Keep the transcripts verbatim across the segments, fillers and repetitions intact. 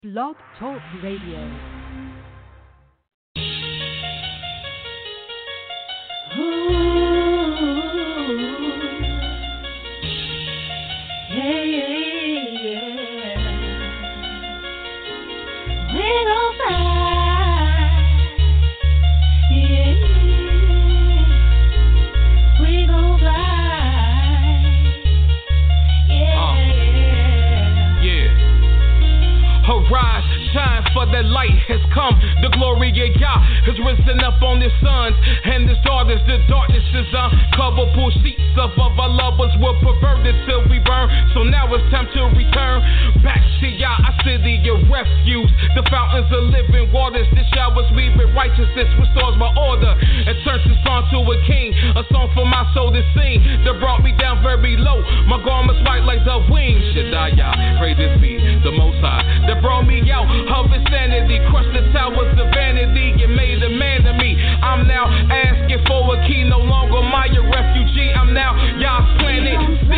Blog Talk Radio. The light has come, the glory of Yah has risen up on his sons and his daughters. The darkness is uncoverable. Sheets of our lovers were perverted till we burn. So now it's time to return back to Yah, our city of refuge. The fountains of living waters, the showers we with righteousness restores my order and turns this song to a king. A song for my soul to sing that brought me down very low. My garments white like the wings. Shaddai, Yah, praise be the Most High that brought me out of his sanity, crushed the towers of vanity and made a man of me. I'm now asking for a key, no longer my refugee. I'm now Yah's planet C.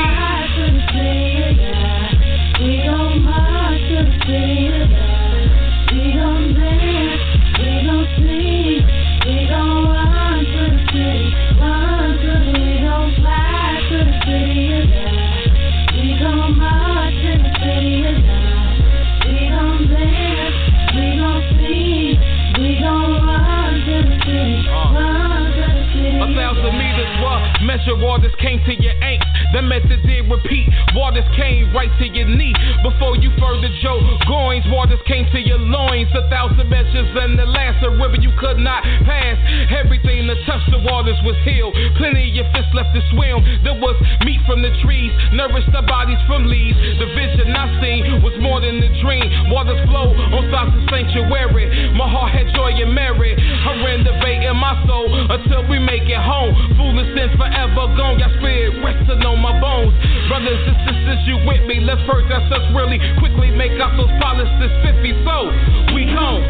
We gon' march to the city of God. We gon' dance, we gon' sing, we gon' run to the city, run to the, we gon' fly to the city of God. We gon' march to the city of God. We gon' dance, we gon' sing, we gon' run to the city, run to the city. A thousand meters were measure waters came to your ankle. The method did repeat. Waters came right to your knee. Before you further your goings, waters came to your loins. A thousand measures and the last, a river you could not pass. Everything that touched the waters was healed. Plenty of fish left to swim. There was meat from the trees, nourished the bodies from leaves. The vision I seen was more than a dream. Waters flow on sides of sanctuary. My heart had joy and merit. I'm renovating my soul until we make it home. Foolish sin forever gone. Your spirit resting on my bones. Brothers and sisters, you with me? Let's purge ourselves really quickly. Make out those policies fifty. So we gone.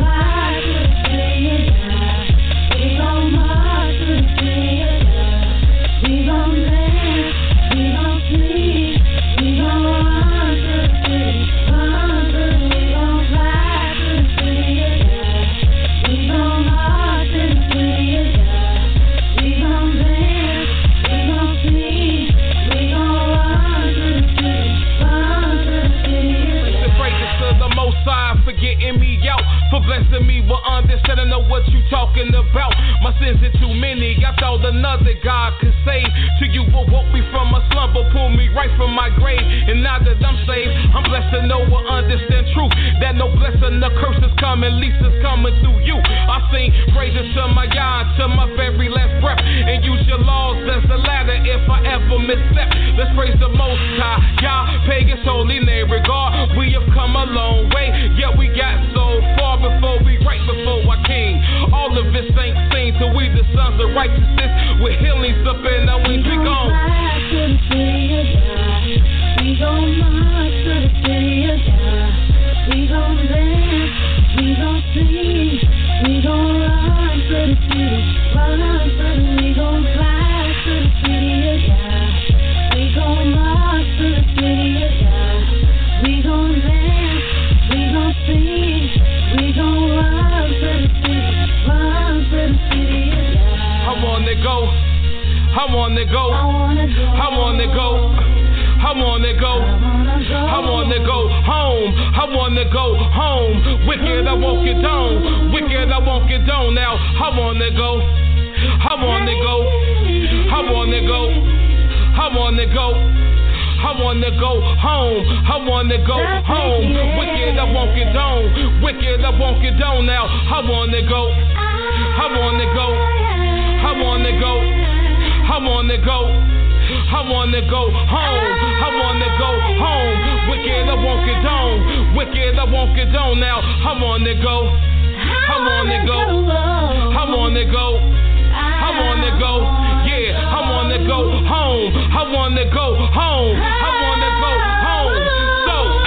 We gon' march to the city of God. We gon' dance, we gon' sing, we gon' run to the city, run to the, we gon' fly to the city of God. We gon' march to the city of God. We gon' dance, we gon' sing, we gon' run to the city, run to the city of God. Listen, praises to the Most High for getting me out, for blessing me with understanding of what you talking about. My sins are too many, I thought another God could save. To you will woke me from a slumber, pull me right from my grave. And now that I'm saved, I'm blessed to know and understand truth. That no blessing, the curse is coming, least is coming through you. I sing praises to my Yah, to my very last breath. And use your laws as a ladder if I ever misstep. Let's praise the Most High, Yah, pay his holy name. Regard, we have come a long way, yet we got so far before we right before our King. All of this ain't seen till we the sons of righteousness with healings up in our wings. We gon' march to the city of God. We gon' march to the city of God. We gon' dance, we gon' sing, we gon' run to the city, run to the, we gon' fly to the city of God. We gon' march to the city of God. We gon' dance, we gon' sing, we gon' run to the city, run to the city of God. I wanna go, I wanna go, I wanna go, I wanna go, I wanna go home, I wanna go home. Wicked, I won't get down, wicked, I won't get down now. I wanna go, I wanna go, I wanna go, I wanna go. I wanna go home, I wanna go home. Wicked, I won't get down, wicked, I won't get down now. I wanna go, I wanna go, I wanna go, I wanna go, I wanna go home, I wanna go home. Wicked, I won't get down, wicked, I won't get down now. I wanna go, I wanna go, I wanna go, I wanna go, yeah, I wanna go home, I wanna go home, I wanna go home, so.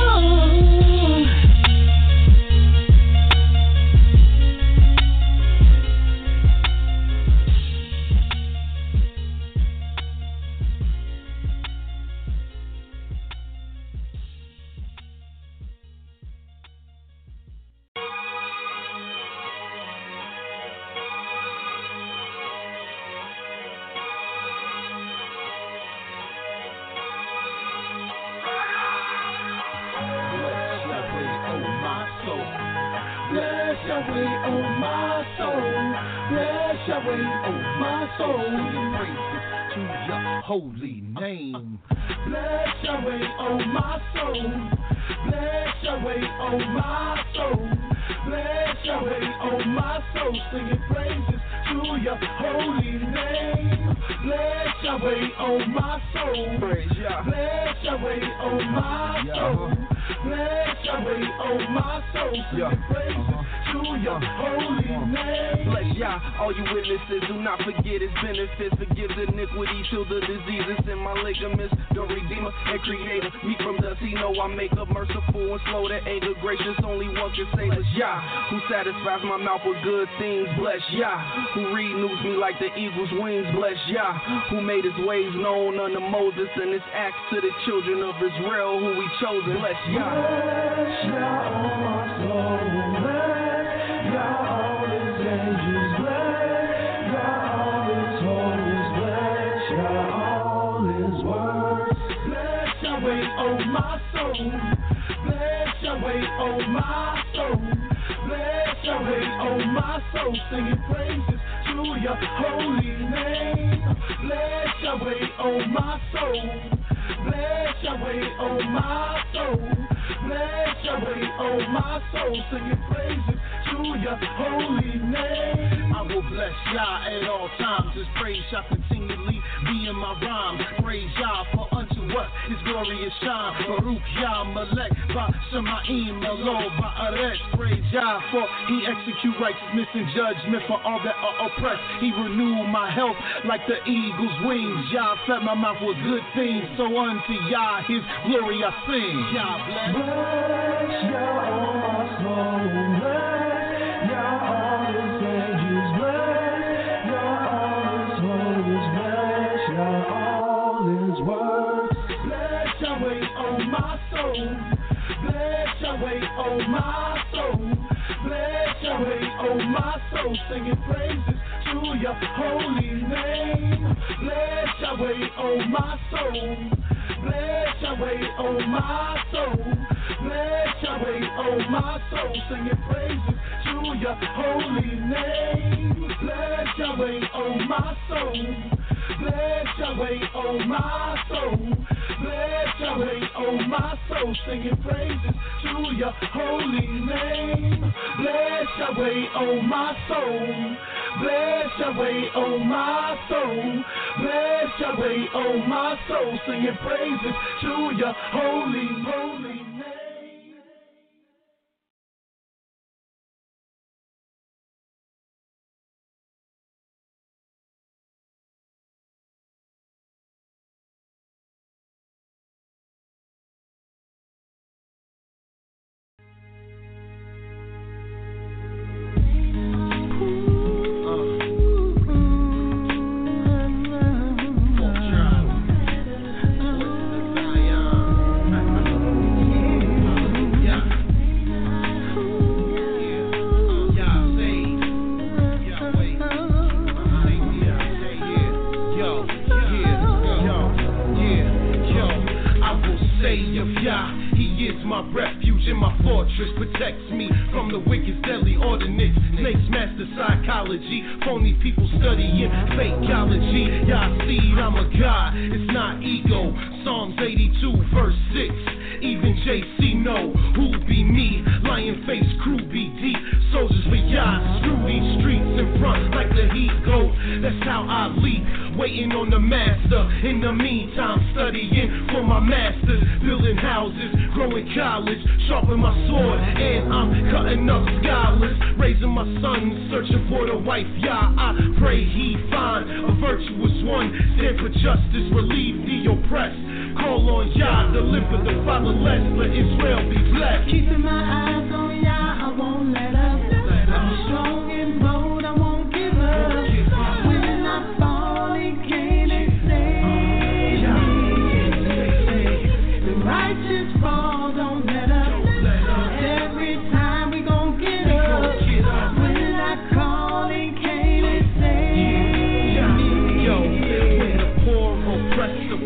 Bless Yahweh, oh my soul. Bless Yahweh, oh my soul. Singing praises to your holy name. Bless Yahweh, oh my soul. Bless Yahweh, oh my soul. Bless Yahweh, oh my soul. Singing praises to your holy name. Bless Yahweh, oh my soul. Bless Yahweh, oh my soul. Bless Yahweh, oh my soul. Singing praises to your holy name. Bless Yah, all you witnesses, do not forget his benefits. Forgive the iniquity till the diseases in my ligaments. The Redeemer and Creator, me from dust, he know I make up, merciful and slow to anger, gracious, only one can save us. Yah, who satisfies my mouth with good things. Bless Yah, who renews me like the eagle's wings. Bless Yah, who made his ways known unto Moses and his acts to the children of Israel, who he chosen. Bless Yah. Bless Yah, oh my soul. Bless Yah, all his angels. Bless Yah, all his holiness. Bless Yah, all his words. Bless Yahweh, oh my soul. Bless Yahweh, oh my soul. Bless Yahweh, oh my soul. Singing praises to your holy name. Bless Yahweh, oh my soul. Bless Yahweh, oh my soul. Bless Yahweh, oh my soul. Singing praises to your holy name. I will bless Yah at all times. His praise shall continually be in my rhymes. Praise Yah for unto us his glorious shine. Baruch Yah Malek by Shemaim Elo Ba'aretz. Praise Yah for he execute righteousness and judgment for all that are oppressed. He renewed my health like the eagle's wings. Yah fed my mouth with good things. So unto Yah his glory I sing. Yah bless. Bless Yah, oh my soul. Bless Yah, all his angels. Bless Yah, all his holiness. Bless Yah, all his words. Bless Yahweh, oh my soul. Bless Yahweh, oh my soul. Bless Yahweh, oh my soul. Singing praises to your holy name. Bless Yahweh, oh my soul. Bless Yahweh, oh my soul. Bless Yahweh, oh my soul. Singing praises to your holy name. Bless Yahweh, oh my soul. Bless Yahweh, oh my soul. Bless Yahweh, oh my soul. Singing praises to your holy name. Bless Yahweh, oh my soul. Bless Yahweh, oh my soul. Bless Yahweh, oh my soul. Singing praises to your holy, holy name.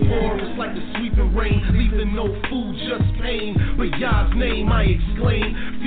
No food, just pain, but Yah's name I exclaim. Feed my breath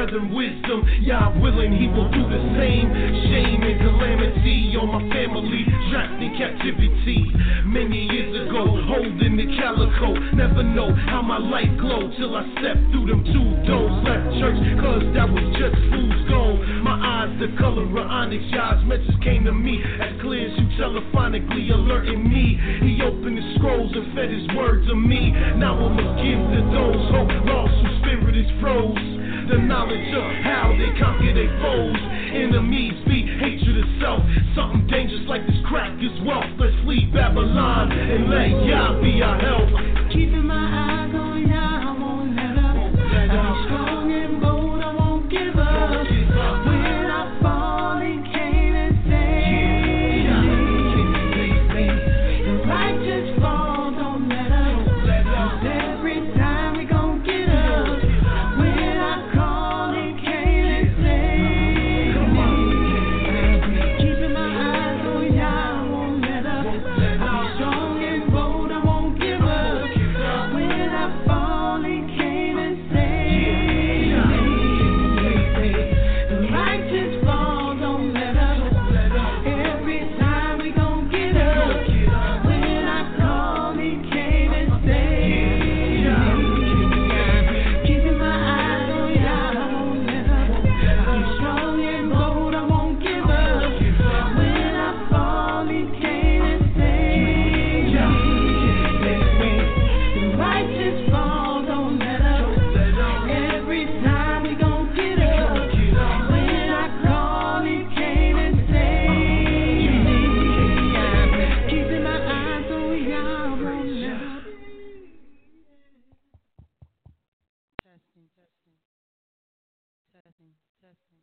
brethren wisdom. Yah willing, he will do the same. Shame and calamity on my family, trapped in captivity. Many years ago, holding the calico. Never know how my light glow till I step through them two doors. Left church, cause that was just fool's gold. My eyes the color of onyx. Yah's message came to me as clear as you telephonically alerting me. He opened the scrolls and fed his word to me. Now I'ma give to those hope lost whose spirit is froze. The knowledge of how they conquer their foes. Enemies be hatred of self. Something dangerous like this crack is wealth. Let's flee Babylon and let Yah be our help. Keeping my eyes on Yah, I won't let up. I'm strong and bold, I won't give up. When I fall, He came and saved me. The righteous fall, don't let up. 'Cause every time we gon' get up. When I call, He came and saved me. Keeping my eyes on Yah, I won't let up. I'm strong and bold, I won't give up. When I fall, He came and saved me. The righteous fall, don't let up. Every time we gon' get up. When I call, He came and saved me. Keeping my eyes on Yah, I won't let up. I'm strong and bold, I won't give up. When I fall, He came and saved me. The righteous fall, don't let up. Every time we gon' get up. When I call, He came and saved me. Keeping my eyes on Yah, I won't let up. Testing, testing, testing, testing.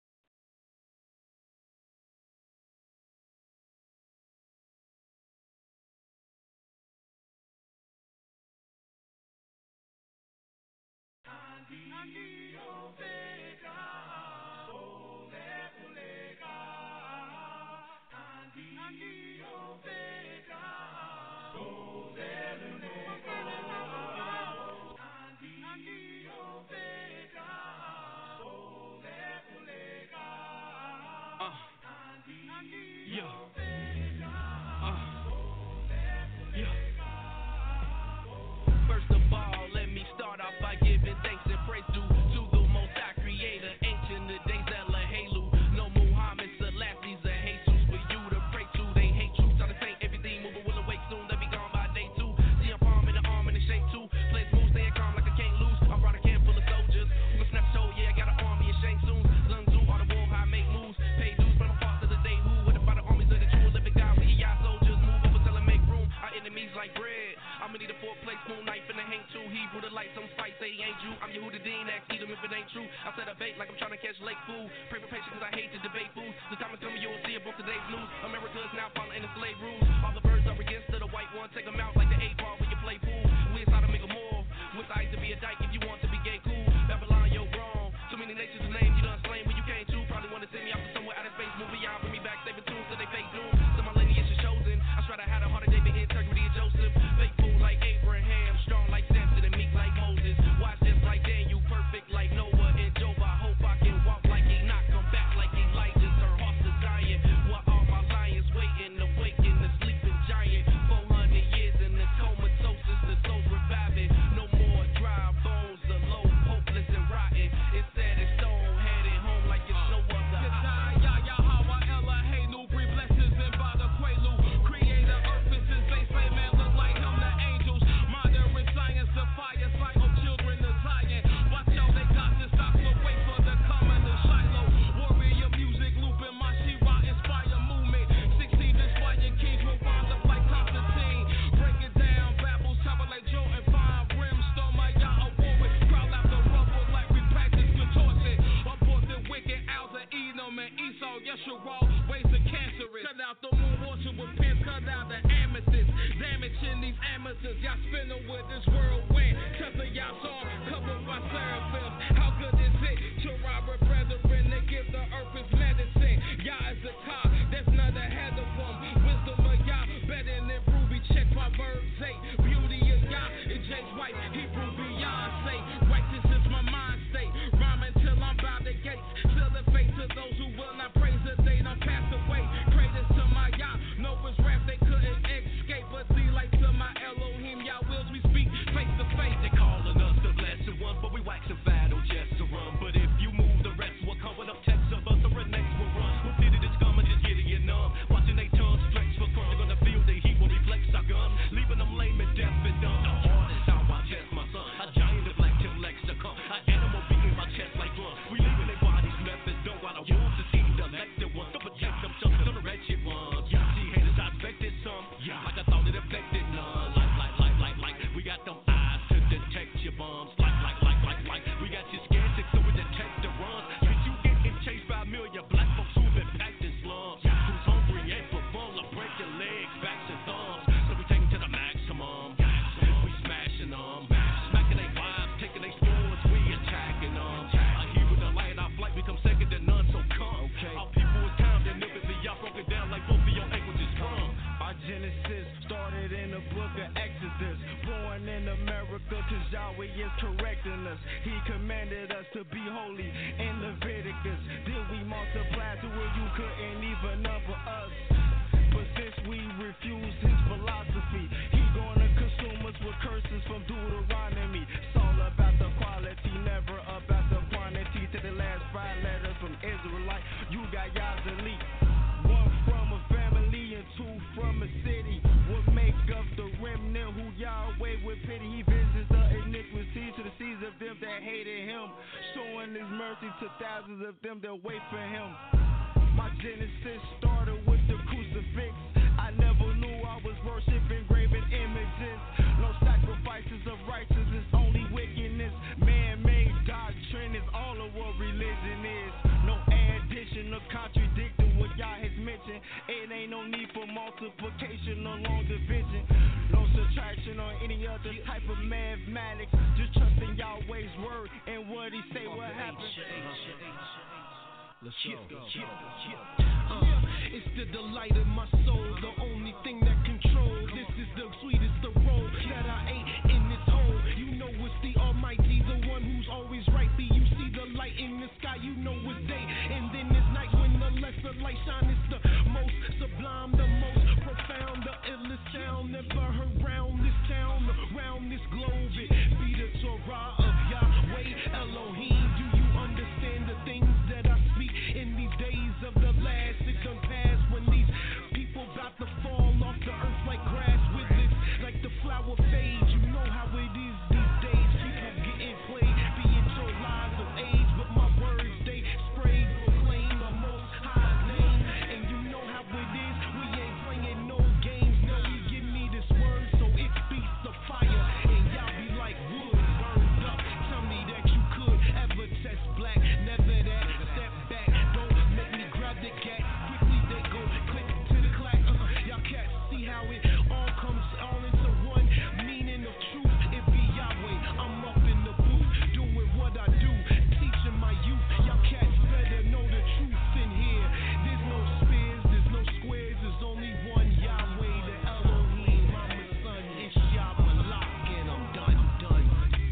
Yo. Uh. Yo. First of all, let me start off by giving thanks and praise due to the Most High Creator, ancient the days Elohelu. No Muhammad, Selassie, or Jesus for you to pray to. They hate you, try to paint everything, moving will awake soon. They be gone by day two. See a palm in the arm and the shape too. Players move, staying calm like I can't lose. I brought a camp full of soldiers. We gon' snap show, yeah, I got an army in Shang Tsung. Lung Zoo, all the war, how I make moves. Pay dues, but I'm far to the day. Who would have fought the armies of the true living God? We y'all soldiers, move over, tell them make room. Our enemies like bread. I'ma need a four plate spoon, knife, and a hang too. Hebrew the light, some spice, they ain't you. I'm Yehuda Dean, ask eat 'em if it ain't true. I set a bait like I'm trying to catch lake food. Pray for patience cause I hate to debate fools. The time is coming, you'll see it, book today's news. America is now following the slave rules. All the birds are against the white one. Take 'em out like the eight ball when you play pool. We inside to make 'em more. With the ice to be a dyke if you want to be gay cool. Babylon, yo, wrong. Too many nations to name, you done slain when you came to. Probably wanna send me out to somewhere out of space. Move beyond, bring me back, saving tunes so they fake doom. So my lineage is chosen. I try to have a heart of David, integrity of Joseph. Faithful like Abraham, strong like Samson, and meek like Moses. Watch just like Daniel, perfect like Noah and Job. I hope I can walk like Enoch, come back like Elijah, turn horse to Zion. While all my lions waiting, awaken the sleeping giant. four hundred years in the comatose, the soul's reviving. No more dry bones, the low, hopeless and rotten. Instead it's stone. in Leviticus. Then we multiplied to where you couldn't even number us. But since we refuse his philosophy, he gonna consume us with curses from Deuteronomy. It's all about the quality, never about the quantity. To the last five letters from Israelite, you got Yah's elite. One from a family and two from a city. What make up the remnant who Yahweh with pity? He visits the iniquity to the seeds of them that hated him, showing his mercy to thousands of them that wait for him. My genesis started with the crucifix. I never knew I was worshiping graven images. No sacrifices of righteousness, only wickedness. Man-made doctrine is all of what religion is. No addition or contradicting what Yah has mentioned. It ain't no need for multiplication or long division. No subtraction or any other type of mathematics. Just trusting Yahweh's word and what he say will happen. Let's go. Uh, it's the delight of my soul, the only thing that controls. This is the sweetest of roll that I ate in this hole. You know it's the Almighty, the one who's always right. Be you see the light in the sky, you know it's day. And then it's night when the lesser light shine. It's the most sublime, the most profound, the illest sound never heard round this town, around this globe. It be the Torah of Yahweh Elohim. Do you understand the things that I speak in these days of the last? It done past when these people about to fall off the earth like grass with this, like the flower fades. You know how it is these days. People getting played, be it your lies of age, but my words they spray, proclaim the most high name. And you know how it is. We ain't playing no games. No, he give me this word, so it speaks the fire. And y'all be like wood burned up. Tell me that you could ever test black. Never that. Step back. Don't make me grab the gat. Quickly they go click to the clack. Uh, y'all cats see how it all comes all into one meaning of truth. It be Yahweh. I'm up in the booth doing what I do, teaching my youth. Y'all cats better know the truth in here. There's no spears, there's no squares. There's only one Yahweh, the Elohim. I'm a son, it's Yah Malak, and I'm done, I'm done.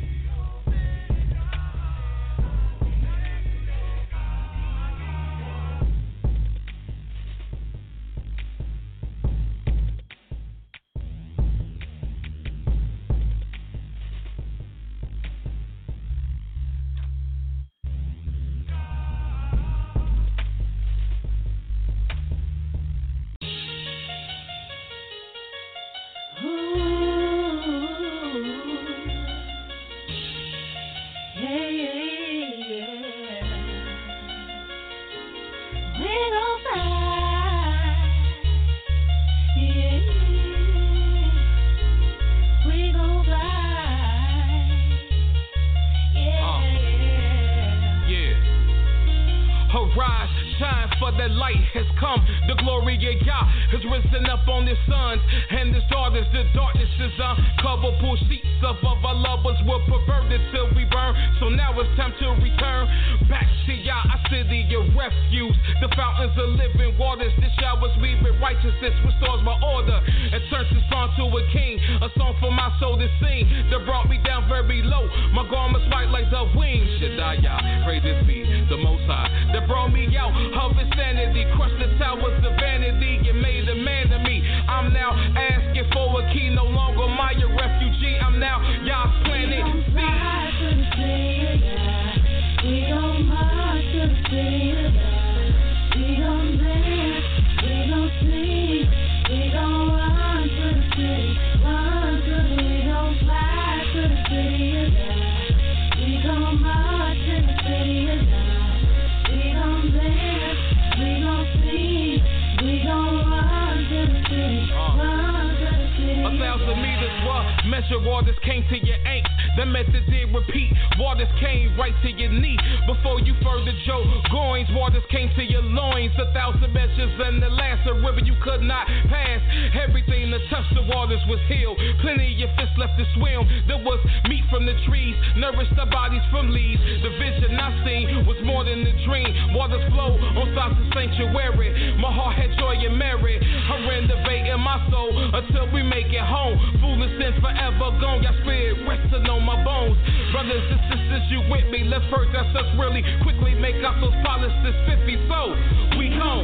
Arise, shine, for the light has come. The glory of Yah has risen up on his sons and his daughters. The darkness is uncoverable. Sheets of our loved ones were perverted till we burn. So now it's time to return back to Yah, our city of refuge. The fountains of living waters. This showers me with righteousness, restores my order, and turns this song to a king. A song for my soul to sing that brought me down very low. My garments white like the wings. Shaddai Yah, praises be the Most High that brought me out of insanity, crushed the towers of vanity, and made a man of me. I'm now asking for a key, no longer my refugee. I'm now Yah's planet C. We gon' march to the city of God. We gon' dance, we gon' sleep, we gon' run to the city, run to the, we gon' fly to the city of God. We gon' march to the city of God. We gon' dance, we gon' sleep, we gon' run to the city, run to the city. A thousand meters were measure waters came to your ankle. The method did repeat. Waters came right to your knee. Before you furthered your goings, waters came to your loins. A thousand measures and the last a river you could not pass. Everything that touched the waters was healed. Plenty of your fists left to swim. There was meat from the trees, nourished the bodies from leaves. The vision I seen was more than a dream. Waters flow on thoughts a sanctuary. My heart had joy and merit. I'm renovating my soul until we make it home. Foolish sins forever gone. Got spirit resting on my bones. Brothers and sisters, you with me? Let's purge ourselves really quickly. Make out those policies fifty. So we gone.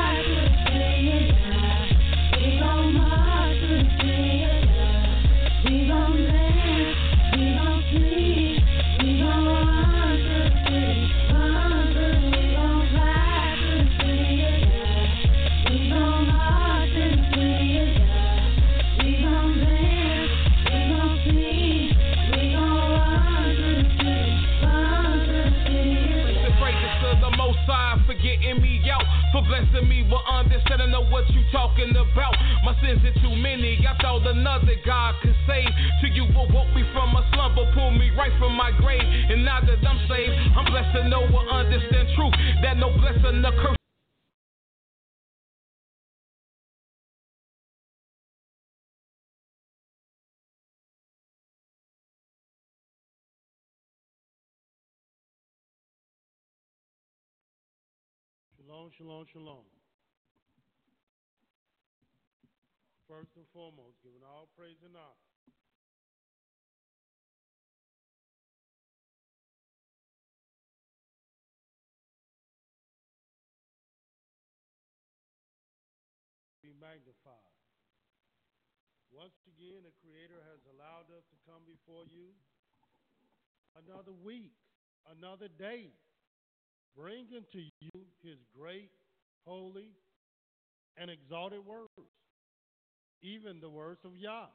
We gon' march to the day of love. We gon' dance, we gon' sleep, we gon' run to the city, run to the, we gon' fly to the city of love. We gon' march to the city of love. We gon' dance, we gon' sleep, we gon' run to the city, run to the city of love. The praises to the Most High for getting me out, for blessing me with understanding of what you talking about. My sins are too many. I thought another God could save. To you will woke me from a slumber, pull me right from my grave. And now that I'm saved, I'm blessed to know and understand truth. That no blessing or curse. Shalom, shalom, shalom. First and foremost, giving all praise and honor. Be magnified. Once again, the Creator has allowed us to come before you another week, another day, bringing to you His great, holy, and exalted words, even the words of Yah.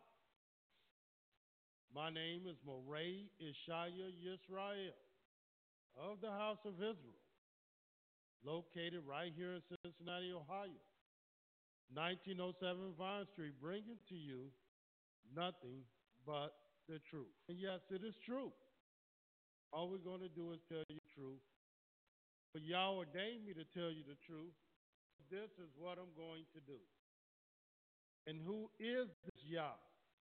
My name is Moray Ishaya Yisrael of the House of Israel, located right here in Cincinnati, Ohio, nineteen oh seven Vine Street, bringing to you nothing but the truth. And yes, it is true. All we're going to do is tell you the truth. But Yah ordained me to tell you the truth. This is what I'm going to do. And who is this Yah?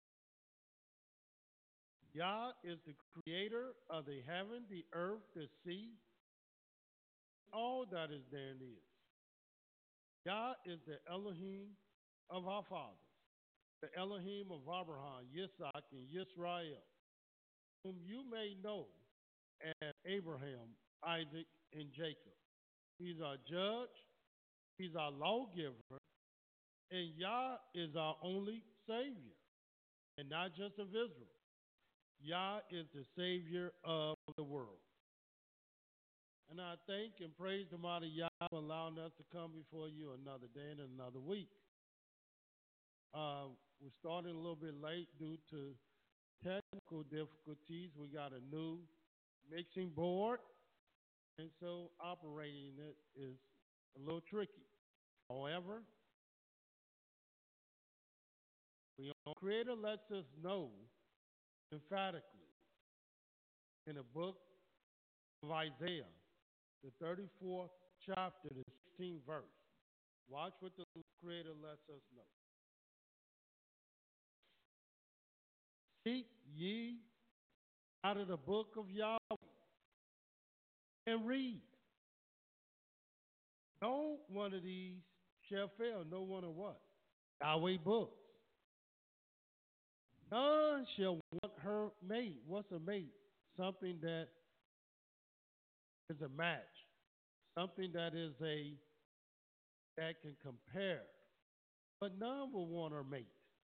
Yah is the creator of the heaven, the earth, the sea, all that is therein is. Yah is the Elohim of our fathers, the Elohim of Abraham, Yitzhak, and Yisrael, whom you may know as Abraham, Isaac, and Jacob. He's our judge, he's our lawgiver, and Yah is our only Savior, and not just of Israel. Yah is the Savior of the world. And I thank and praise the mighty Yah for allowing us to come before you another day and another week. Uh, we're starting a little bit late due to technical difficulties. We got a new mixing board, and so operating it is a little tricky. However, the Creator lets us know emphatically in the book of Isaiah, the thirty-fourth chapter, the sixteenth verse. Watch what the Creator lets us know. Seek ye out of the book of Yahweh and read. No one of these shall fail. No one of what? Yahweh books. None shall want her mate. What's a mate? Something that is a match. Something that is a that can compare. But none will want her mate.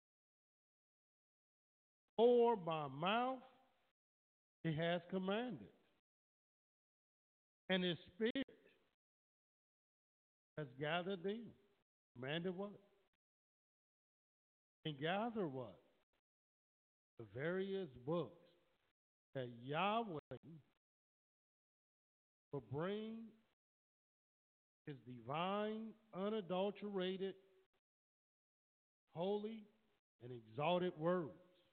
Or by mouth he has commanded. And his spirit has gathered them. Commanded what? And gathered what? The various books that Yahweh will bring his divine, unadulterated, holy, and exalted words.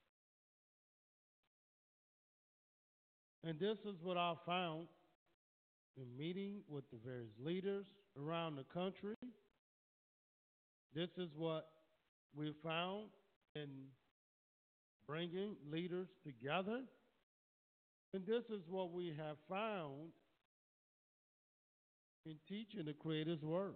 And this is what I found in meeting with the various leaders around the country. This is what we found in bringing leaders together. And this is what we have found in teaching the Creator's Word.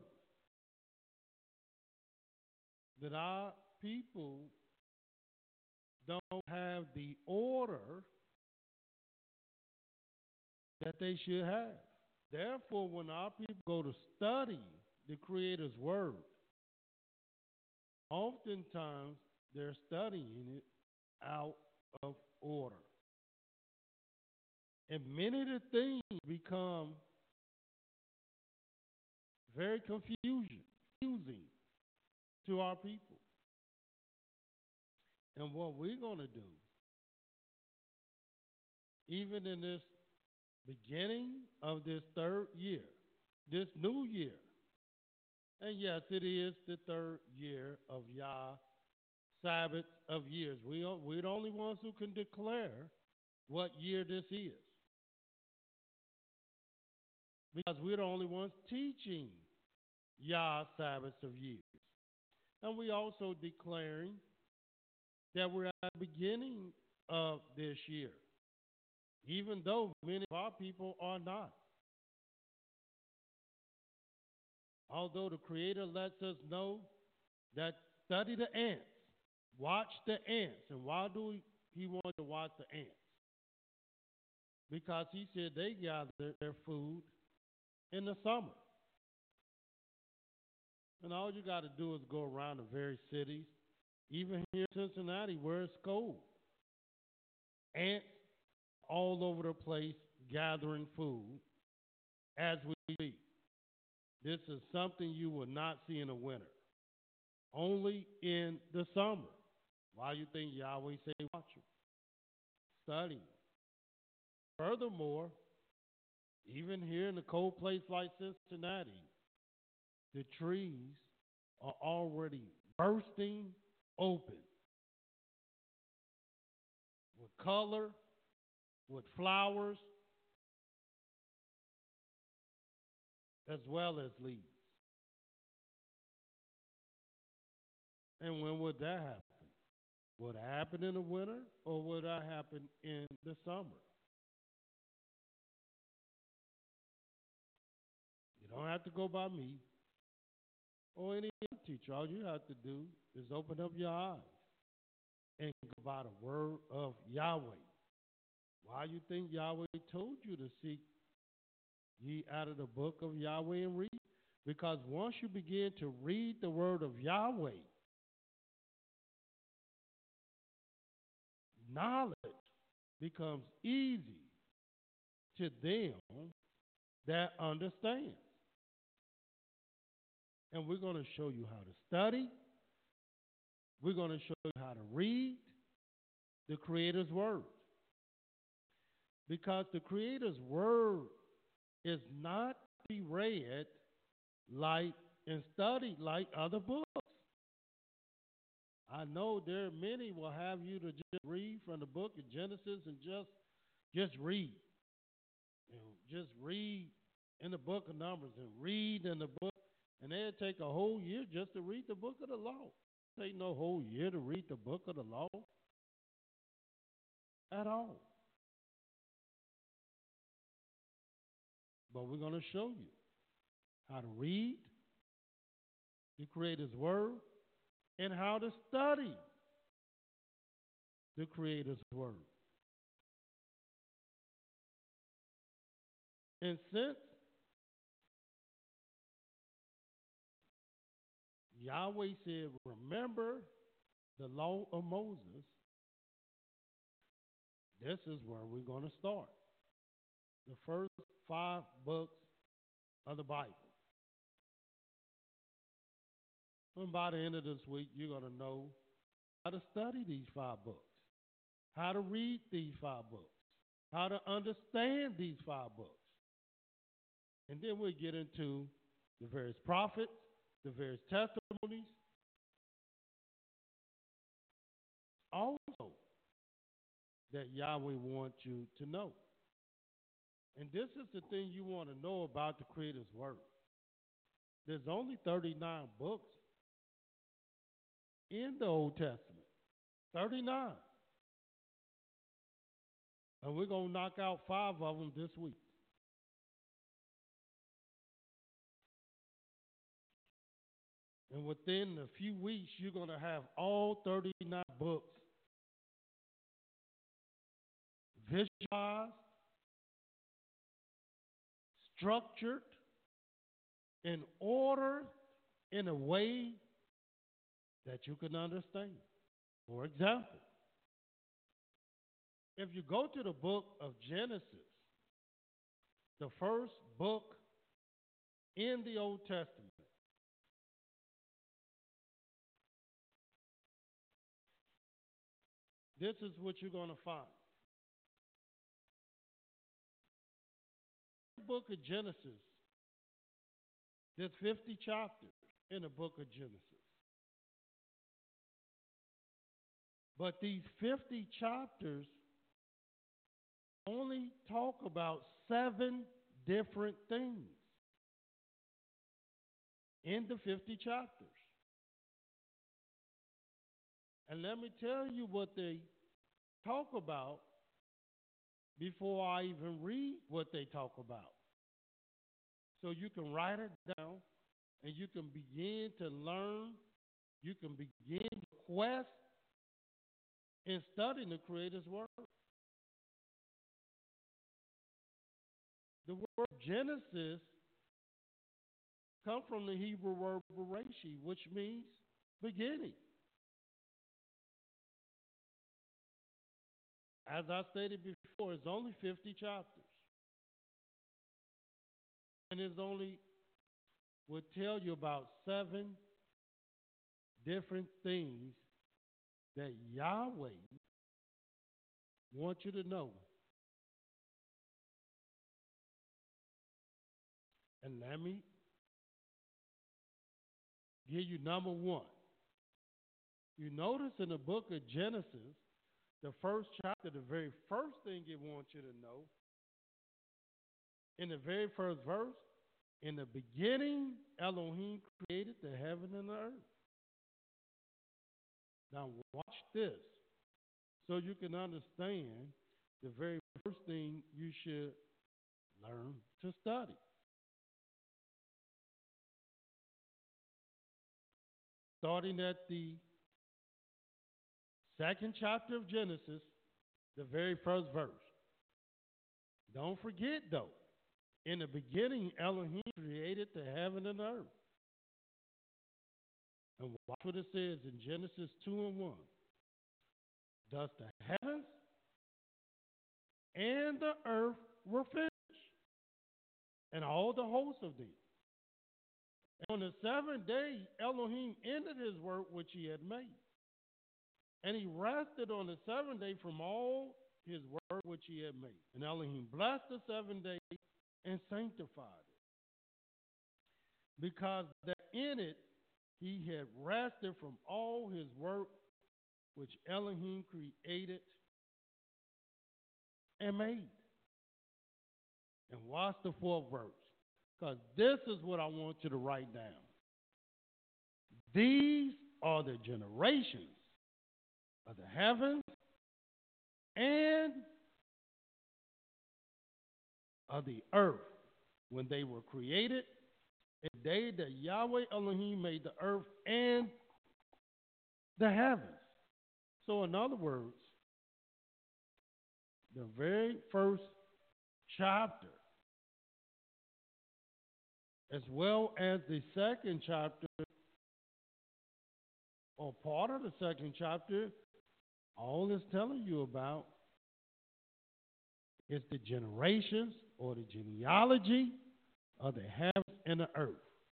That our people don't have the order that they should have. Therefore, when our people go to study the Creator's Word, oftentimes they're studying it out of order. And many of the things become very confusing, confusing to our people. And what we're going to do, even in this beginning of this third year, this new year, and yes, it is the third year of Yah Sabbath of years. We are, we're the only ones who can declare what year this is. Because we're the only ones teaching Yah Sabbath of years. And we also declaring that we're at the beginning of this year, even though many of our people are not. Although the Creator lets us know that study the ants, watch the ants. And why do he want to watch the ants? Because he said they gather their food in the summer. And all you got to do is go around the various cities, even here in Cincinnati where it's cold. Ants all over the place gathering food as we speak. This is something you will not see in the winter, only in the summer. Why you think Yahweh say watch them? Study. Furthermore, even here in a cold place like Cincinnati, the trees are already bursting open with color, with flowers, as well as leaves. And when would that happen? Would it happen in the winter or would that happen in the summer? You don't have to go by me or any other teacher. All you have to do is open up your eyes and go by the word of Yahweh. Why you think Yahweh told you to seek ye out of the book of Yahweh and read? Because once you begin to read the word of Yahweh, knowledge becomes easy to them that understand. And we're going to show you how to study. We're going to show you how to read the Creator's word. Because the Creator's word is not to be read like and studied like other books. I know there are many will have you to just read from the book of Genesis and just just read. You know, just read in the book of Numbers and read in the book, and they'll take a whole year just to read the book of the law. It ain't no whole year to read the book of the law at all. But we're going to show you how to read the Creator's word and how to study the Creator's word. And since Yahweh said, remember the law of Moses, this is where we're going to start. The first five books of the Bible. And by the end of this week, you're going to know how to study these five books, how to read these five books, how to understand these five books. And then we'll get into the various prophets, the various testimonies. Also, that Yahweh wants you to know. And this is the thing you want to know about the Creator's word. There's only thirty-nine books in the Old Testament. thirty-nine. And we're going to knock out five of them this week. And within a few weeks, you're going to have all thirty-nine books visualized, structured, in order, in a way that you can understand. For example, if you go to the book of Genesis, the first book in the Old Testament, this is what you're going to find. The book of Genesis, there's fifty chapters in the book of Genesis. But these fifty chapters only talk about seven different things in the fifty chapters. And let me tell you what they talk about before I even read what they talk about. So you can write it down and you can begin to learn, you can begin to quest in studying the Creator's Word. The word Genesis comes from the Hebrew word Bereshit, which means beginning. As I stated before, it's only fifty chapters. And it's only, will tell you about seven different things that Yahweh wants you to know. And let me give you number one. You notice in the book of Genesis, the first chapter, the very first thing it wants you to know, in the very first verse, in the beginning, Elohim created the heaven and the earth. Now watch this, so you can understand the very first thing you should learn to study. Starting at the second chapter of Genesis, the very first verse. Don't forget, though, in the beginning, Elohim created the heaven and earth. And watch what it says in Genesis two and one. Thus the heavens and the earth were finished, and all the hosts of them. And on the seventh day, Elohim ended his work which he had made. And he rested on the seventh day from all his work which he had made. And Elohim blessed the seventh day and sanctified it, because that in it he had rested from all his work which Elohim created and made. And watch the fourth verse, because this is what I want you to write down. These are the generations of the heavens and of the earth when they were created, the day that Yahweh Elohim made the earth and the heavens. So in other words, the very first chapter, as well as the second chapter, or part of the second chapter, all it's telling you about is the generations or the genealogy of the heavens and the earth.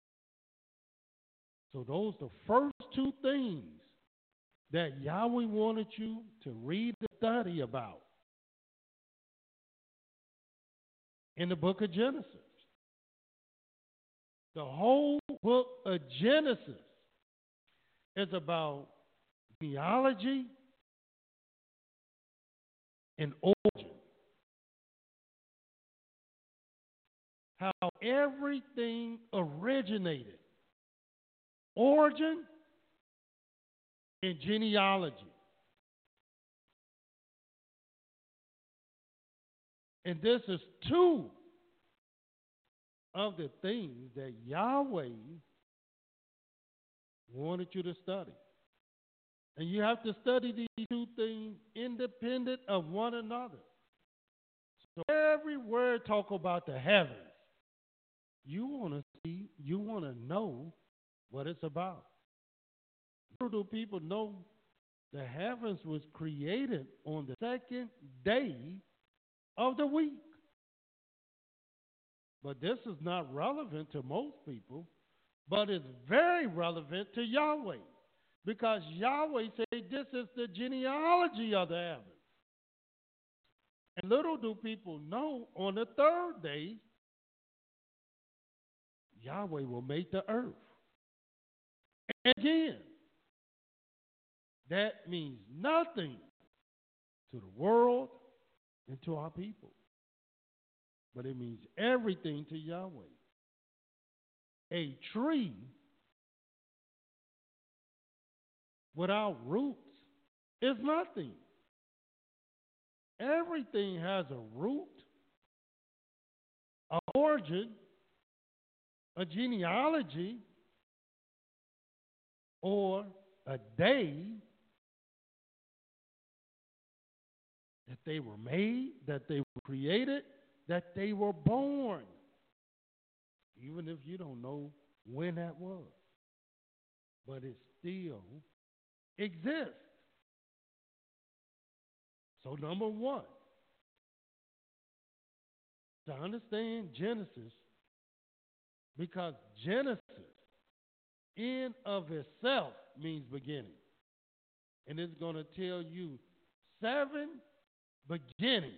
So those are the first two things that Yahweh wanted you to read and study about in the book of Genesis. The whole book of Genesis is about genealogy and origin. How everything originated. Origin and genealogy. And this is two of the things that Yahweh wanted you to study. And you have to study these two things independent of one another. So every word talk about the heavens. You want to see, you want to know what it's about. Little do people know the heavens was created on the second day of the week. But this is not relevant to most people, but it's very relevant to Yahweh. Because Yahweh said this is the genealogy of the heavens. And little do people know on the third day, Yahweh will make the earth. And again, that means nothing to the world and to our people. But it means everything to Yahweh. A tree without roots is nothing. Everything has a root, an origin, a genealogy, or a day that they were made, that they were created, that they were born. Even if you don't know when that was. But it still exists. So number one, to understand Genesis, because Genesis in of itself means beginning. And it's going to tell you seven beginnings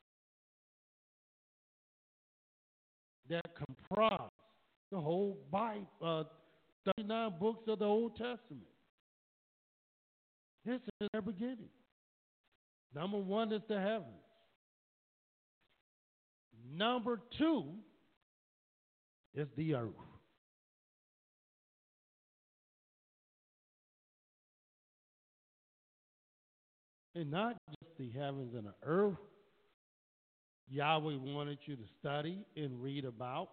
that comprise the whole Bible, uh, thirty-nine books of the Old Testament. This is their beginning. Number one is the heavens. Number two is the earth. And not just the heavens and the earth. Yahweh wanted you to study and read about.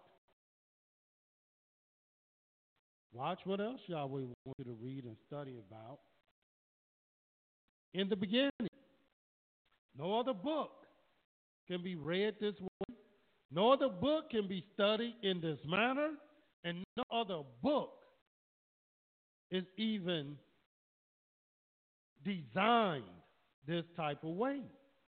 Watch what else Yahweh wants you to read and study about. In the beginning, no other book can be read this way. No other book can be studied in this manner. And no other book is even designed this type of way.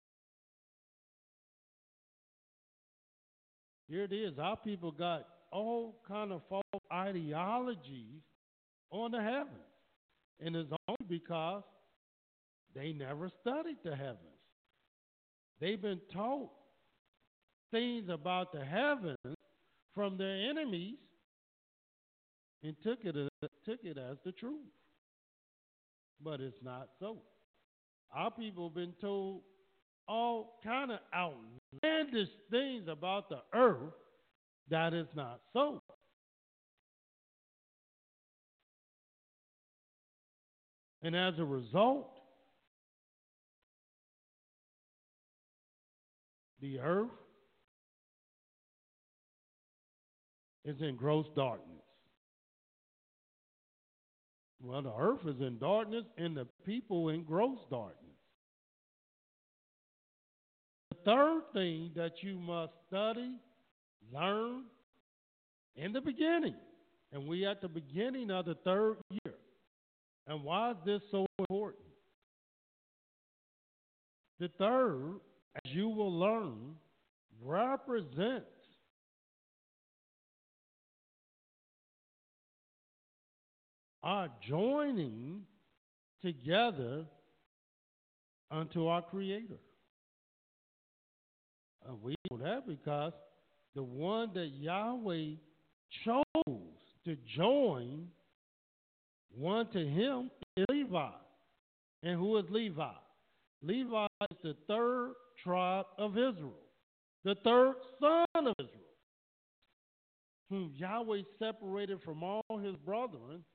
Here it is. Our people got all kind of false ideologies on the heavens. And it's only because they never studied the heavens. They've been taught things about the heavens from their enemies and took it as, took it as the truth. But it's not so. Our people have been told all kind of outlandish things about the earth that is not so. And as a result, the earth is in gross darkness. Well, the earth is in darkness and the people in gross darkness. The third thing that you must study, learn in the beginning, and we at the beginning of the third year. And why is this so important? The third, as you will learn, represents our joining together unto our Creator. Uh, we know that because the one that Yahweh chose to join one to him is Levi. And who is Levi? Levi is the third tribe of Israel, the third son of Israel, whom Yahweh separated from all his brethren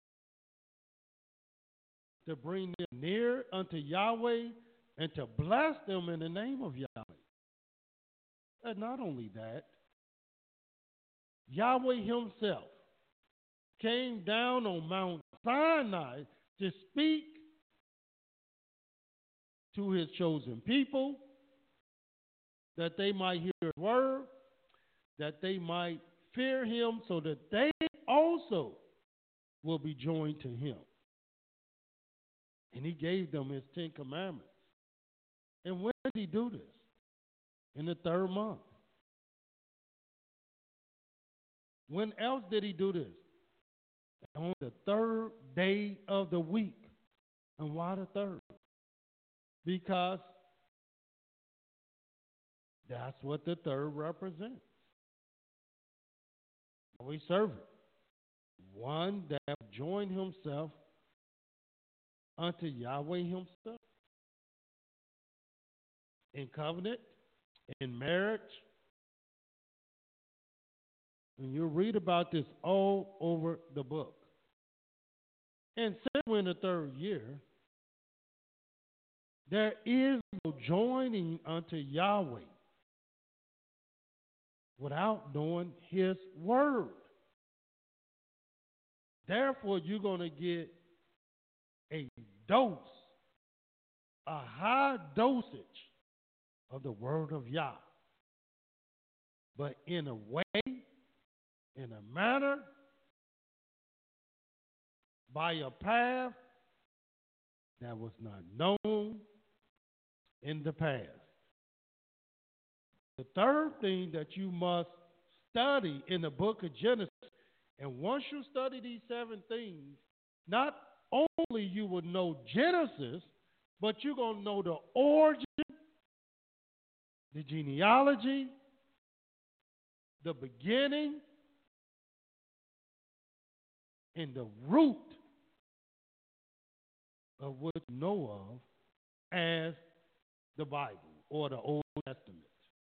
to bring them near unto Yahweh and to bless them in the name of Yahweh. And not only that, Yahweh himself came down on Mount Sinai to speak to his chosen people, that they might hear his word, that they might fear him, so that they also will be joined to him. And he gave them his Ten Commandments. And when did he do this? In the third month. When else did he do this? On the third day of the week. And why the third? Because that's what the third represents. We serve it. One that joined himself unto Yahweh himself in covenant, in marriage. And you'll read about this all over the book. And since we're in the third year, there is no joining unto Yahweh without knowing his word. Therefore, you're going to get a dose, a high dosage of the word of Yah, but in a way, in a manner, by a path that was not known in the past. The third thing that you must study in the book of Genesis, and once you study these seven things, not only you will know Genesis, but you're going to know the origin, the genealogy, the beginning, and the root of what you know of as the Bible or the Old Testament.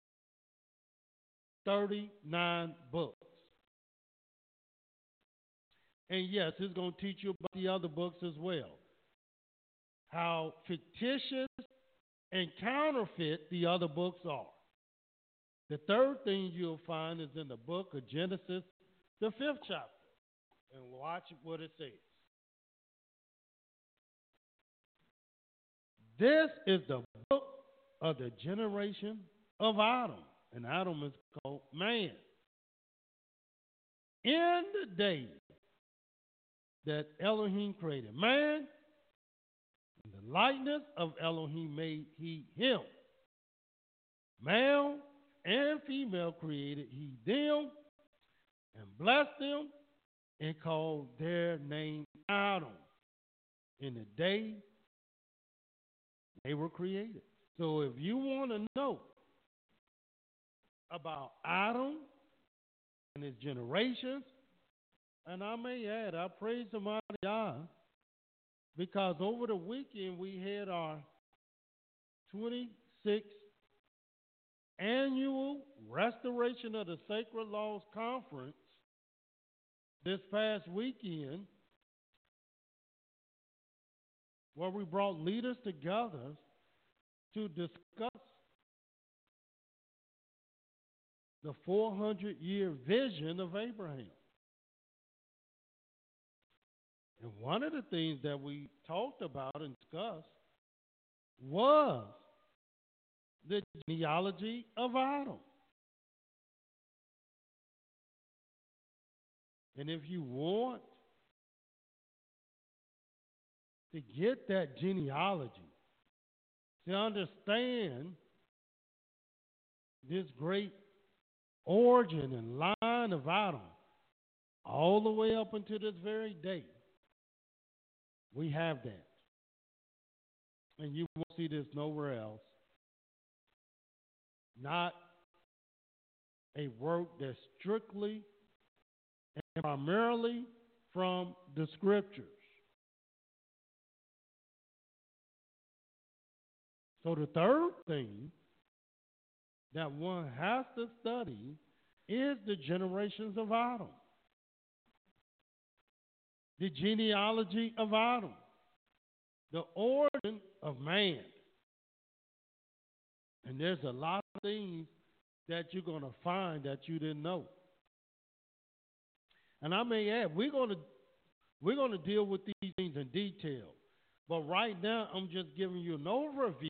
thirty-nine books. And yes, it's going to teach you about the other books as well. How fictitious and counterfeit the other books are. The third thing you'll find is in the book of Genesis, the fifth chapter. And watch what it says. This is the book of the generation of Adam. And Adam is called man. In the day that Elohim created man, in the likeness of Elohim made he him. Male and female created he them, and blessed them, and called their name Adam in the day they were created. So if you want to know about Adam and his generations, and I may add, I praise the mighty God, because over the weekend we had our twenty-sixth annual Restoration of the Sacred Laws Conference this past weekend, where we brought leaders together to discuss the four hundred year vision of Abraham. And one of the things that we talked about and discussed was the genealogy of Adam. And if you want to get that genealogy, to understand this great origin and line of Adam, all the way up until this very day, we have that. And you won't see this nowhere else. Not a work that's strictly and primarily from the scriptures. So the third thing that one has to study is the generations of Adam. The genealogy of Adam. The origin of man. And there's a lot of things that you're going to find that you didn't know. And I may add, we're going to we're going to deal with these things in detail. But right now, I'm just giving you an overview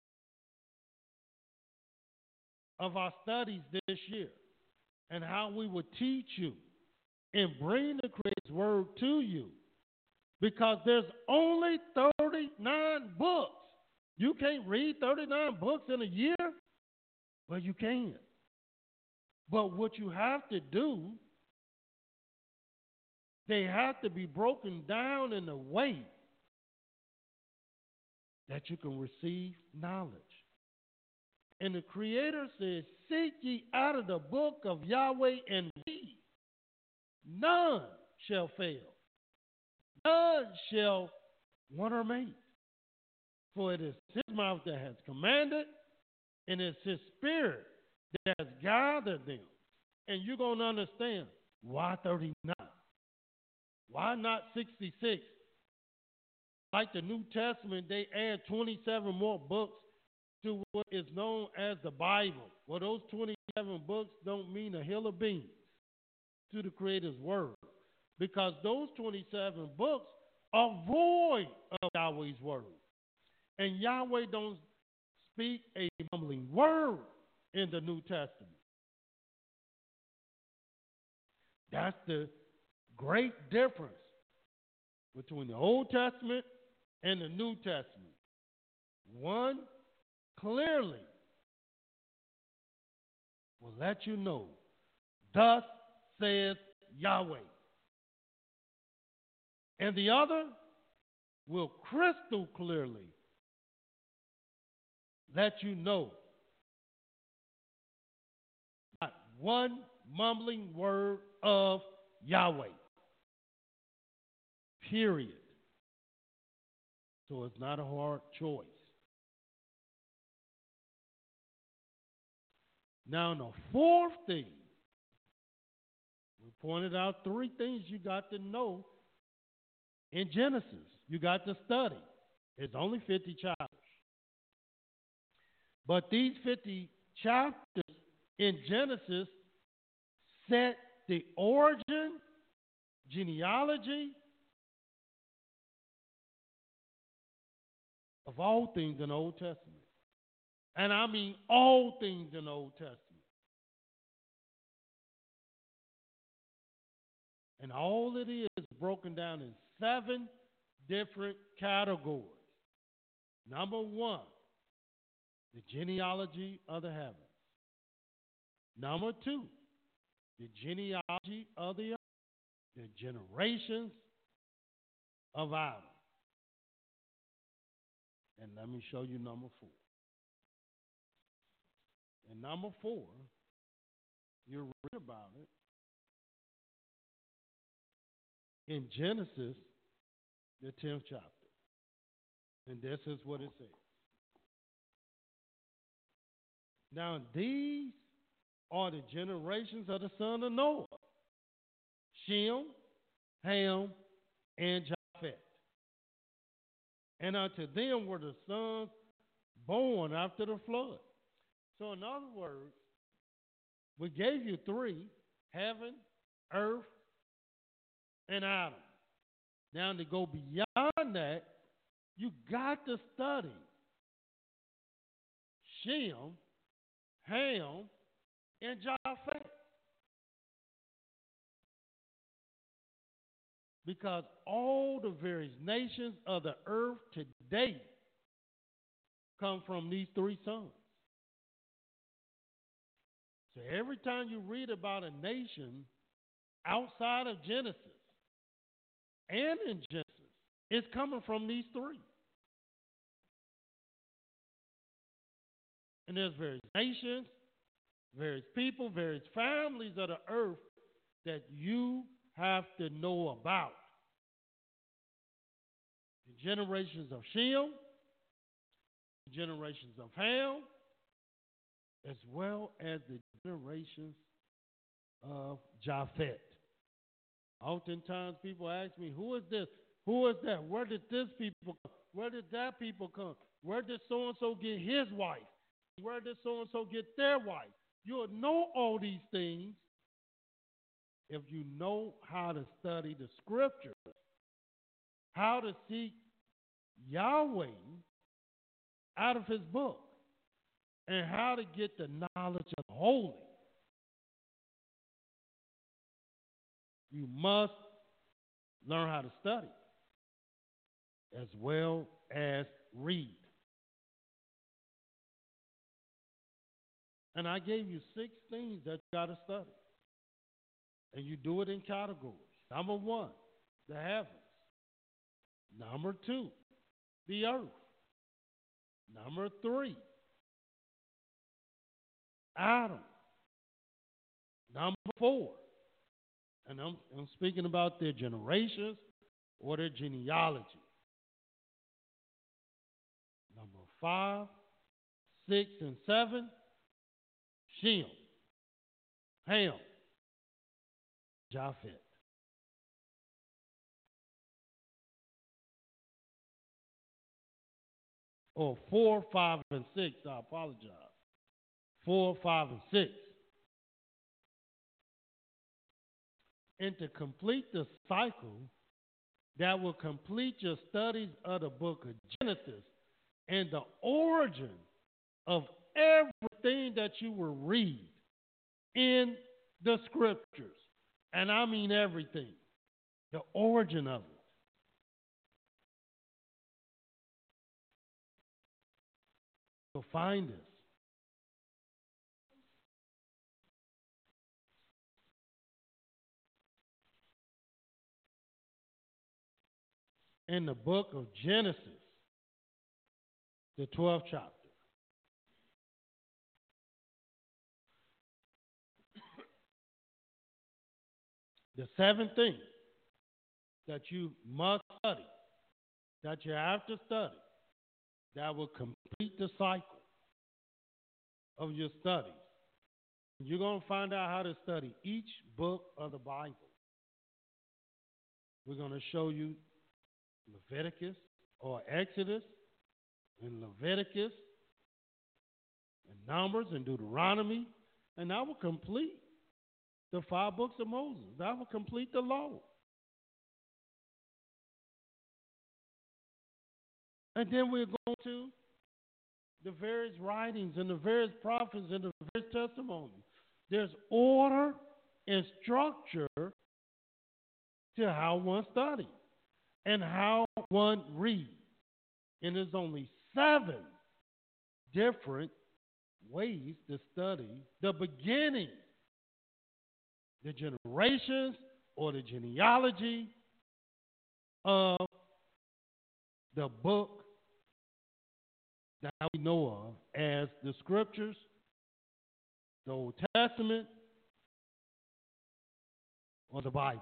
of our studies this year and how we would teach you and bring the Creator's Word to you. Because there's only thirty-nine books. You can't read thirty-nine books in a year? Well, you can. But what you have to do, they have to be broken down in a way that you can receive knowledge. And the Creator says, seek ye out of the book of Yahweh and read. None shall fail. None shall want or make. For it is his mouth that has commanded, and it's his spirit that has gathered them. And you're going to understand why thirty-nine? Why not sixty-six? Like the New Testament, they add twenty-seven more books to what is known as the Bible. Well, those twenty-seven books don't mean a hill of beans to the Creator's Word, because those twenty-seven books are void of Yahweh's Word. And Yahweh don't speak a mumbling word in the New Testament. That's the great difference between the Old Testament and the New Testament. One clearly will let you know, thus saith Yahweh. And the other will crystal clearly let you know, not one mumbling word of Yahweh. Period. So it's not a hard choice. Now, the fourth thing, we pointed out three things you got to know in Genesis. You got to study. It's only fifty chapters. But these fifty chapters in Genesis set the origin, genealogy of all things in the Old Testament. And I mean all things in the Old Testament. And all it is is broken down in seven different categories. Number one, the genealogy of the heavens. Number two, the genealogy of the earth, the generations of Adam. And let me show you number four. And number four, you read about it in Genesis, the tenth chapter. And this is what it says. Now, these are the generations of the son of Noah: Shem, Ham, and Japheth. And unto them were the sons born after the flood. So, in other words, we gave you three: heaven, earth, and Adam. Now, to go beyond that, you got to study Shem, Ham, and Japheth. Because all the various nations of the earth today come from these three sons. So every time you read about a nation outside of Genesis and in Genesis, it's coming from these three. And there's various nations, various people, various families of the earth that you have to know about. The generations of Shem, the generations of Ham, as well as the generations of Japheth. Oftentimes people ask me, who is this? Who is that? Where did this people come? Where did that people come? Where did so-and-so get his wife? Where did so-and-so get their wife? You'll know all these things if you know how to study the scriptures, how to seek Yahweh out of his book, and how to get the knowledge of the holy. You must learn how to study as well as read. And I gave you six things that you got to study. And you do it in categories. Number one, the heavens. Number two, the earth. Number three, Adam. Number four, and I'm, I'm speaking about their generations or their genealogy. Number five, six, and seven, Shem, Ham, Japheth. Or four, five, and six. I apologize. Four, five, and six. And to complete the cycle that will complete your studies of the book of Genesis and the origin of everything that you will read in the scriptures. And I mean everything. The origin of it. You'll find this. In the book of Genesis, the twelfth chapter. The seventh thing that you must study, that you have to study, that will complete the cycle of your studies. You're going to find out how to study each book of the Bible. We're going to show you Leviticus or Exodus and Leviticus and Numbers and Deuteronomy, and that will complete the five books of Moses. That will complete the law. And then we're going to the various writings and the various prophets and the various testimonies. There's order and structure to how one studies and how one reads. And there's only seven different ways to study the beginning, the generations or the genealogy of the book that we know of as the scriptures, the Old Testament, or the Bible.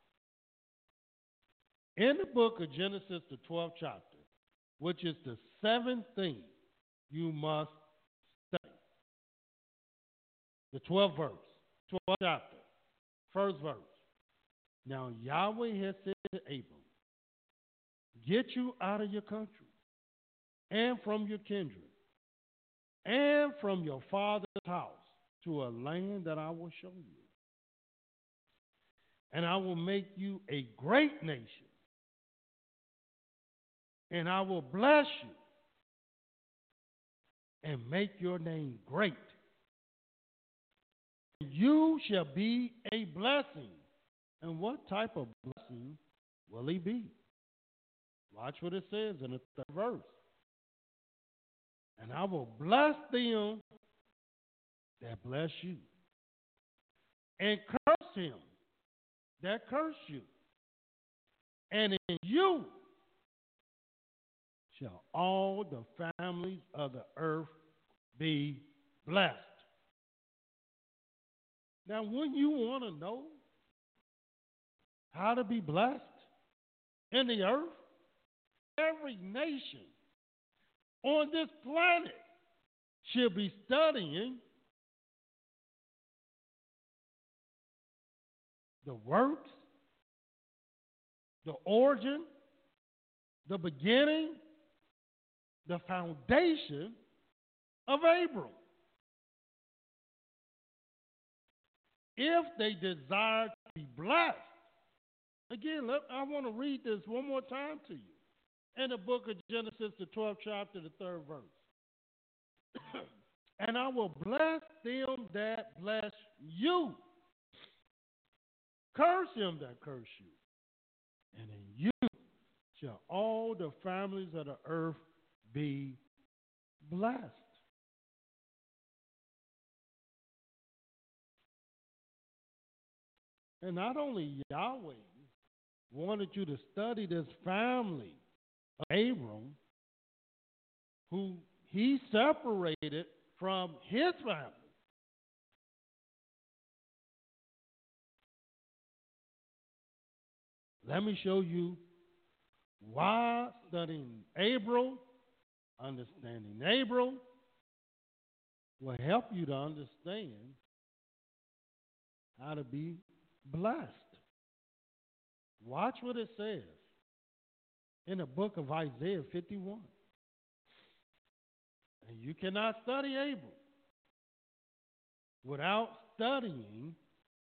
In the book of Genesis, the twelfth chapter, which is the seventh thing you must study. The twelfth verse, twelfth chapter, first verse. Now Yahweh has said to Abram, get you out of your country and from your kindred and from your father's house to a land that I will show you. And I will make you a great nation. And I will bless you and make your name great. You shall be a blessing. And what type of blessing will he be? Watch what it says in the third verse. And I will bless them that bless you, and curse him that curse you. And in you shall all the families of the earth be blessed. Now, wouldn't you want to know how to be blessed in the earth? Every nation on this planet should be studying the works, the origin, the beginning, the foundation of Abram. if they desire to be blessed. Again, let, I want to read this one more time to you. In the book of Genesis, the twelfth chapter, the third verse. And I will bless them that bless you. Curse him that curse you. And in you shall all the families of the earth be blessed. And not only Yahweh wanted you to study this family of Abram, who he separated from his family. Let me show you why studying Abram, understanding Abram, will help you to understand how to be blessed. Watch what it says in the book of Isaiah fifty-one. And you cannot study Abram without studying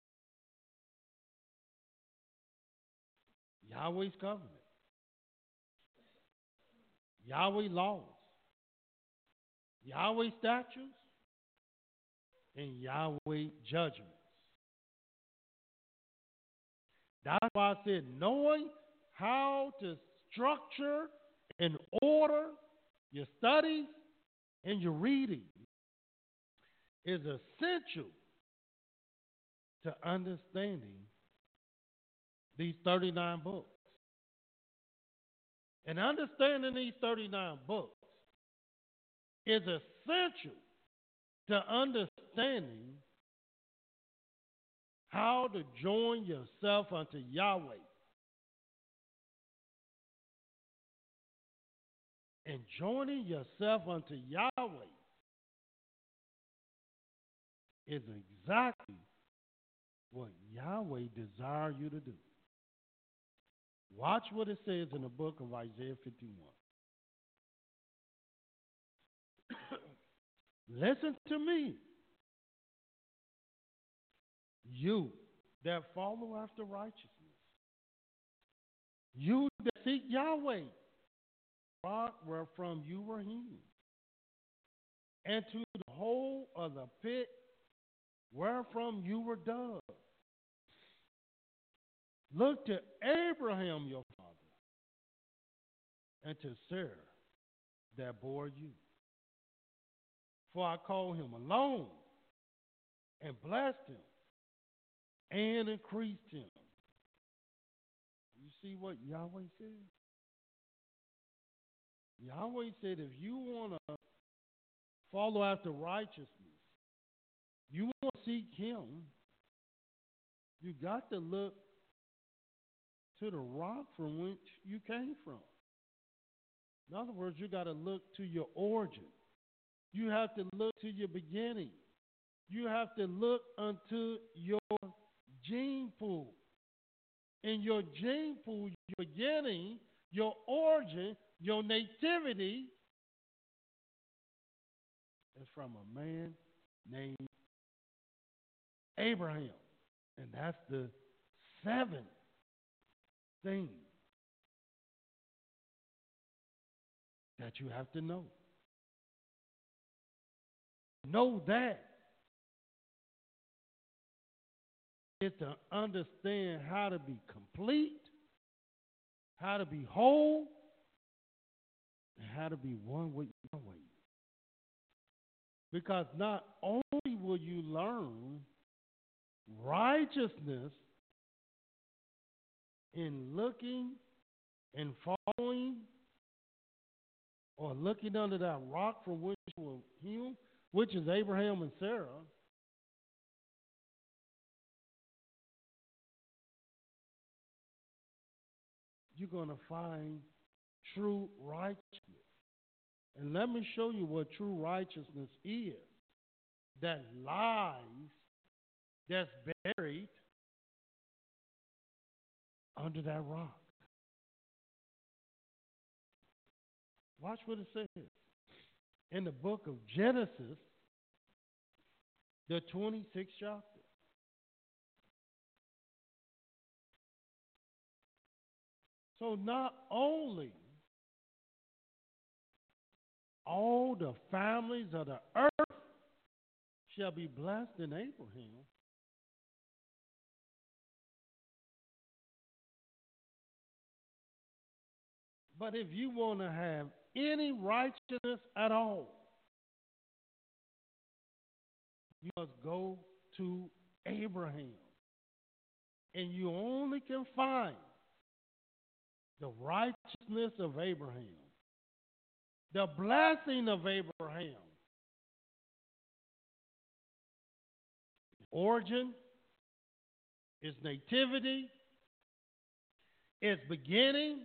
Yahweh's covenant, Yahweh laws, Yahweh statutes, and Yahweh judgments. That's why I said knowing how to structure and order your studies and your reading is essential to understanding these thirty-nine books. And understanding these thirty-nine books is essential to understanding how to join yourself unto Yahweh. And joining yourself unto Yahweh is exactly what Yahweh desires you to do. Watch what it says in the book of Isaiah fifty-one. Listen to me, you that follow after righteousness, you that seek Yahweh, rock wherefrom you were hewn, and to the hole of the pit wherefrom you were dug. Look to Abraham your father, and to Sarah that bore you. For I called him alone, and blessed him, and increased him. You see what Yahweh said? Yahweh said if you want to follow after righteousness, you want to seek him, you got to look to the rock from which you came from. In other words, you got to look to your origin. You have to look to your beginning. You have to look unto your gene pool. In your gene pool, your beginning, your origin, your nativity is from a man named Abraham. And that's the seventh thing that you have to know. Know that is to understand how to be complete, how to be whole, and how to be one with Yahweh. Because not only will you learn righteousness in looking and following or looking under that rock from which you were hewn, which is Abraham and Sarah, you're going to find true righteousness. And let me show you what true righteousness is. That lies, that's buried under that rock. Watch what it says. In the book of Genesis, the twenty-sixth chapter. So not only all the families of the earth shall be blessed in Abraham, but if you want to have any righteousness at all, you must go to Abraham. And you only can find the righteousness of Abraham, the blessing of Abraham, his origin, his nativity, its beginning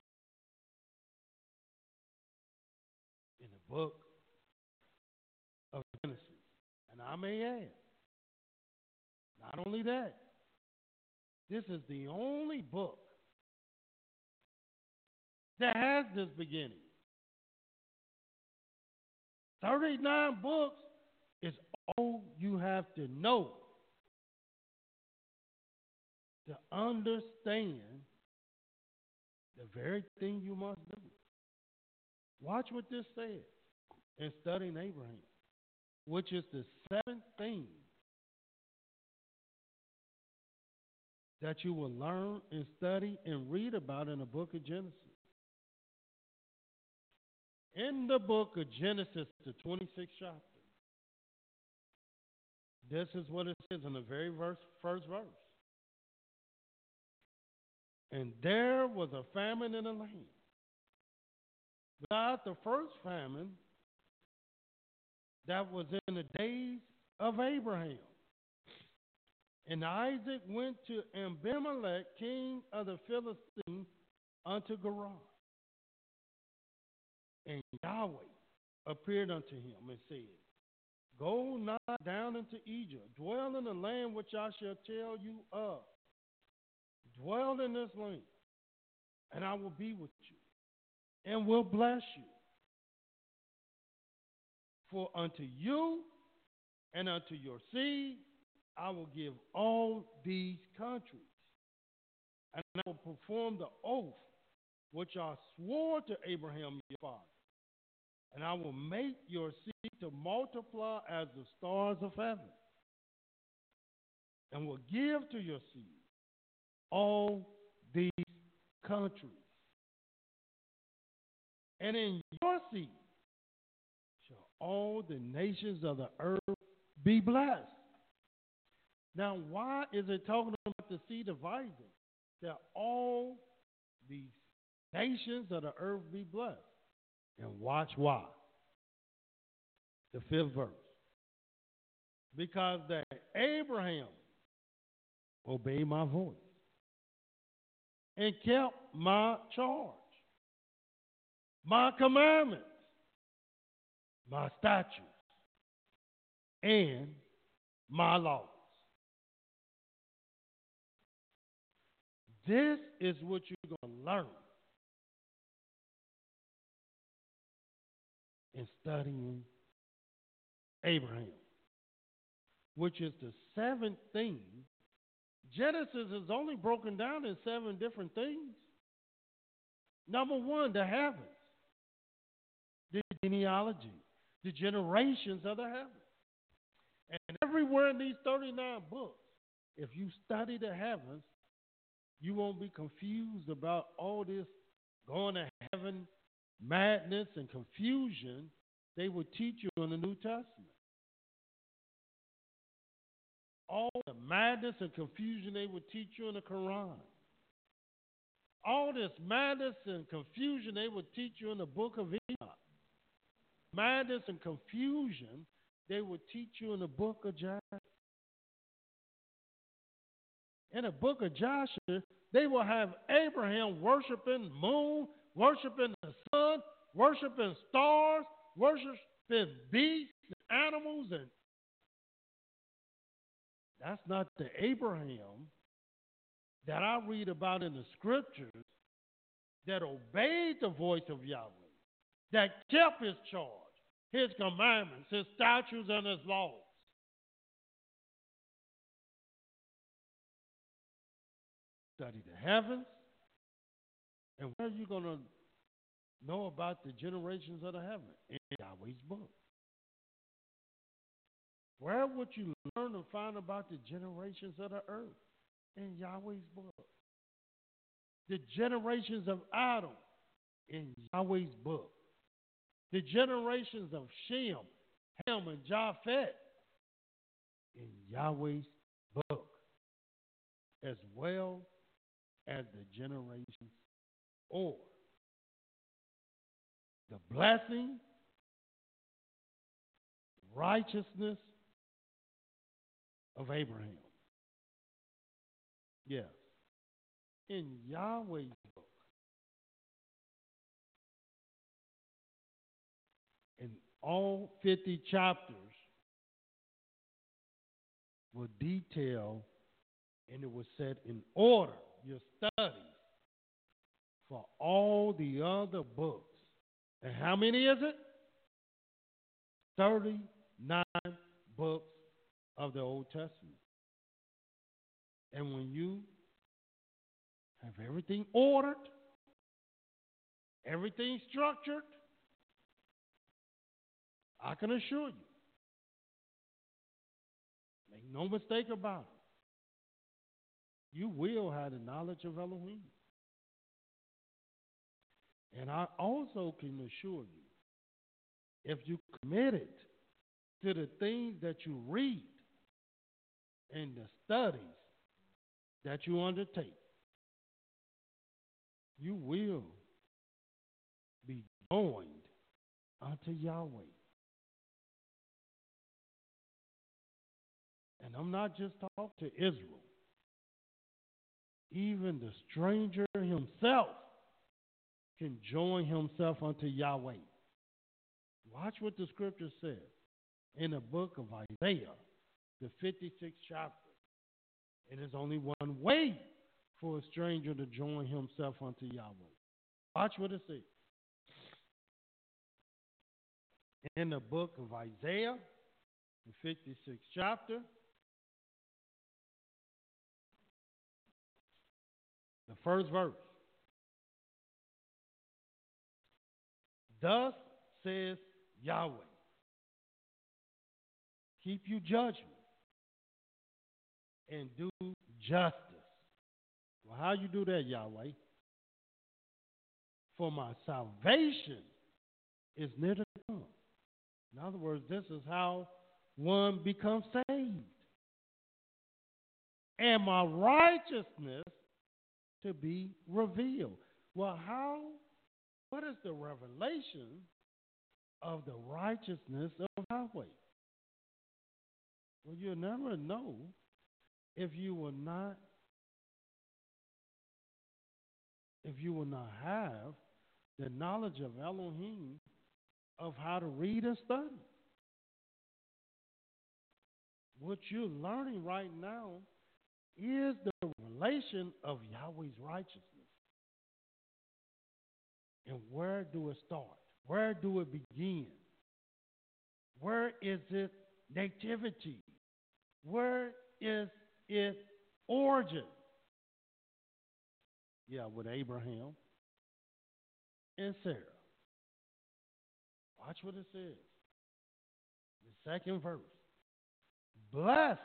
in the book of Genesis. And I may add, not only that, this is the only book that has this beginning. thirty-nine books is all you have to know to understand the very thing you must do. Watch what this says in studying Abraham, which is the seventh thing that you will learn and study and read about in the book of Genesis. In the book of Genesis, the twenty-sixth chapter, this is what it says in the very verse, first verse. And there was a famine in the land. Besides the first famine that was in the days of Abraham. And Isaac went to Abimelech, king of the Philistines, unto Gerar. And Yahweh appeared unto him and said, Go not down into Egypt, dwell in the land which I shall tell you of. Dwell in this land, and I will be with you, and will bless you. For unto you and unto your seed I will give all these countries, and I will perform the oath which I swore to Abraham your father. And I will make your seed to multiply as the stars of heaven, and will give to your seed all these countries. And in your seed shall all the nations of the earth be blessed. Now, why is it talking about the seed of Isaac? That all these nations of the earth be blessed. And watch why. The fifth verse. Because that Abraham obeyed my voice and kept my charge, my commandments, my statutes, and my laws. This is what you're going to learn in studying Abraham, which is the seventh thing. Genesis is only broken down in seven different things. Number one, the heavens, the genealogy, the generations of the heavens. And everywhere in these thirty-nine books, if you study the heavens, you won't be confused about all this going to heaven, madness, and confusion they would teach you in the New Testament. All the madness and confusion they would teach you in the Quran. All this madness and confusion they would teach you in the book of Enoch. Madness and confusion they would teach you in the book of Joshua. In the book of Joshua, they will have Abraham worshiping moon, worshiping the sun, worshiping stars, worshiping beasts and animals. And that's not the Abraham that I read about in the scriptures that obeyed the voice of Yahweh, that kept his charge, his commandments, his statutes, and his laws. Study the heavens, And where are you going to know about the generations of the heaven? In Yahweh's book. Where would you learn to find about the generations of the earth? In Yahweh's book. The generations of Adam in Yahweh's book. The generations of Shem, Ham, and Japheth in Yahweh's book, as well as the generations or the blessing, righteousness of Abraham. Yes, in Yahweh's book. In all fifty chapters will detail, and it was set in order, your studies for all the other books. And how many is it? thirty-nine books of the Old Testament. And when you have everything ordered, everything structured, I can assure you, make no mistake about it, you will have the knowledge of Elohim. And I also can assure you, if you committed to the things that you read and the studies that you undertake, you will be joined unto Yahweh. And I'm not just talking to Israel. Even the stranger himself can join himself unto Yahweh. Watch what the scripture says in the book of Isaiah, the fifty-sixth chapter. It is only one way for a stranger to join himself unto Yahweh. Watch what it says. In the book of Isaiah, the fifty-sixth chapter, the first verse. Thus says Yahweh, keep you judgment and do justice. Well, how you do that, Yahweh? For my salvation is near to come. In other words, this is how one becomes saved. And my righteousness to be revealed. Well, how? What is the revelation of the righteousness of Yahweh? Well, you'll never know if you will not, if you will not have the knowledge of Elohim of how to read and study. What you're learning right now is the revelation of Yahweh's righteousness. And where do it start? Where do it begin? Where is its nativity? Where is its origin? Yeah, with Abraham and Sarah. Watch what it says. The second verse. Blessed,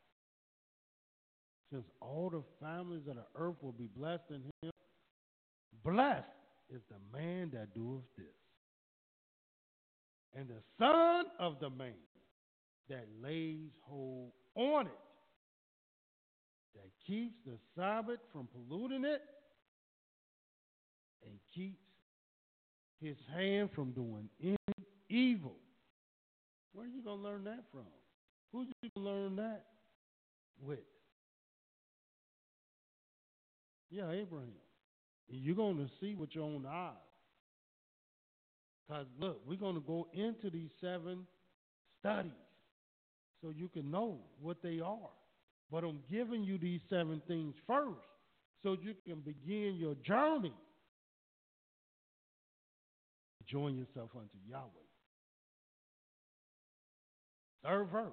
since all the families of the earth will be blessed in him, blessed is the man that doeth this. And the son of the man that lays hold on it, that keeps the Sabbath from polluting it, and keeps his hand from doing any evil. Where are you going to learn that from? Who you going to learn that with? Yeah, Abraham. And you're going to see with your own eyes. Because, look, we're going to go into these seven studies so you can know what they are. But I'm giving you these seven things first so you can begin your journey. Join yourself unto Yahweh. Third verse.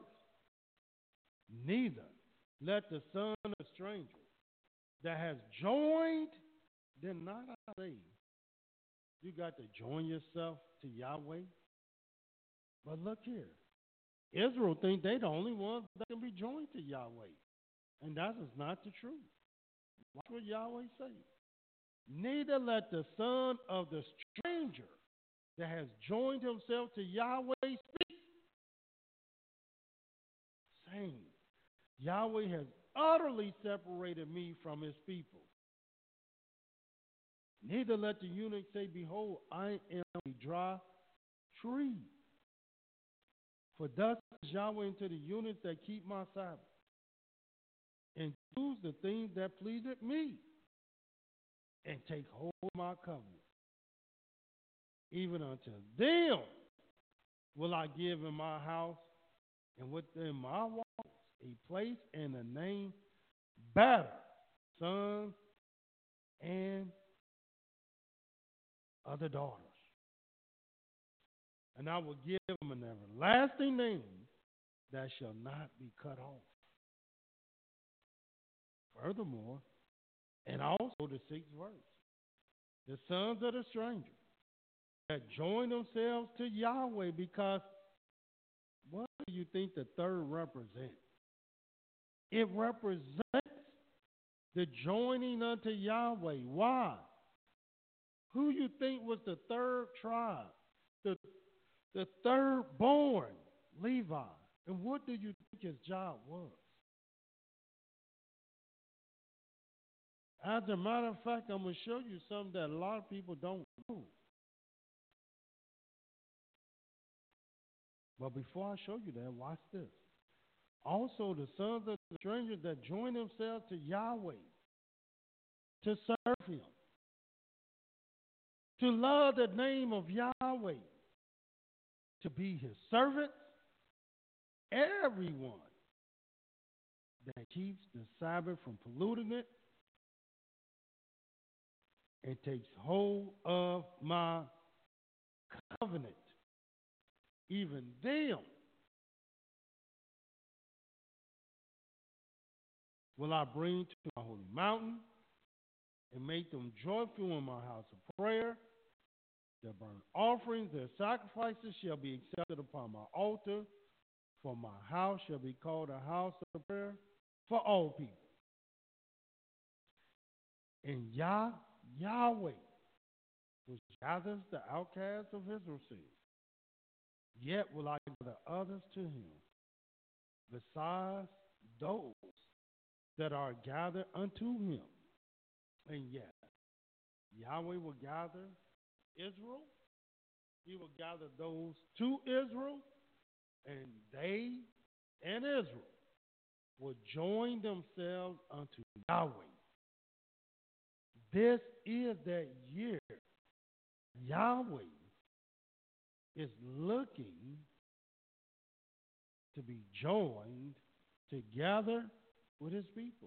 Neither let the son of a stranger that has joined Then not I say you got to join yourself to Yahweh. But look here. Israel think they the only ones that can be joined to Yahweh. And that is not the truth. Watch what Yahweh say. Neither let the son of the stranger that has joined himself to Yahweh speak. Saying, Yahweh has utterly separated me from his people. Neither let the eunuch say, behold, I am a dry tree. For thus is Yahweh unto the eunuchs that keep my Sabbath, and choose the things that pleaseth me, and take hold of my covenant. Even unto them will I give in my house and within my walls a place and a name better, sons and other daughters. And I will give them an everlasting name that shall not be cut off. Furthermore, and also the sixth verse, the sons of the stranger that join themselves to Yahweh, because what do you think the third represents? It represents the joining unto Yahweh. Why? Who you think was the third tribe? The, the third born, Levi. And what do you think his job was? As a matter of fact, I'm going to show you something that a lot of people don't know. But before I show you that, watch this. Also, the sons of the strangers that join themselves to Yahweh, to serve him, to love the name of Yahweh, to be his servants, everyone that keeps the Sabbath from polluting it and takes hold of my covenant, even them will I bring to my holy mountain and make them joyful in my house of prayer. Their burnt offerings, their sacrifices shall be accepted upon my altar, for my house shall be called a house of prayer for all people. And Yah, Yahweh, which gathers the outcasts of Israel, says, yet will I gather others to him, besides those that are gathered unto him. And yet, Yahweh will gather Israel. He will gather those to Israel, and they and Israel will join themselves unto Yahweh. This is that year Yahweh is looking to be joined together with his people.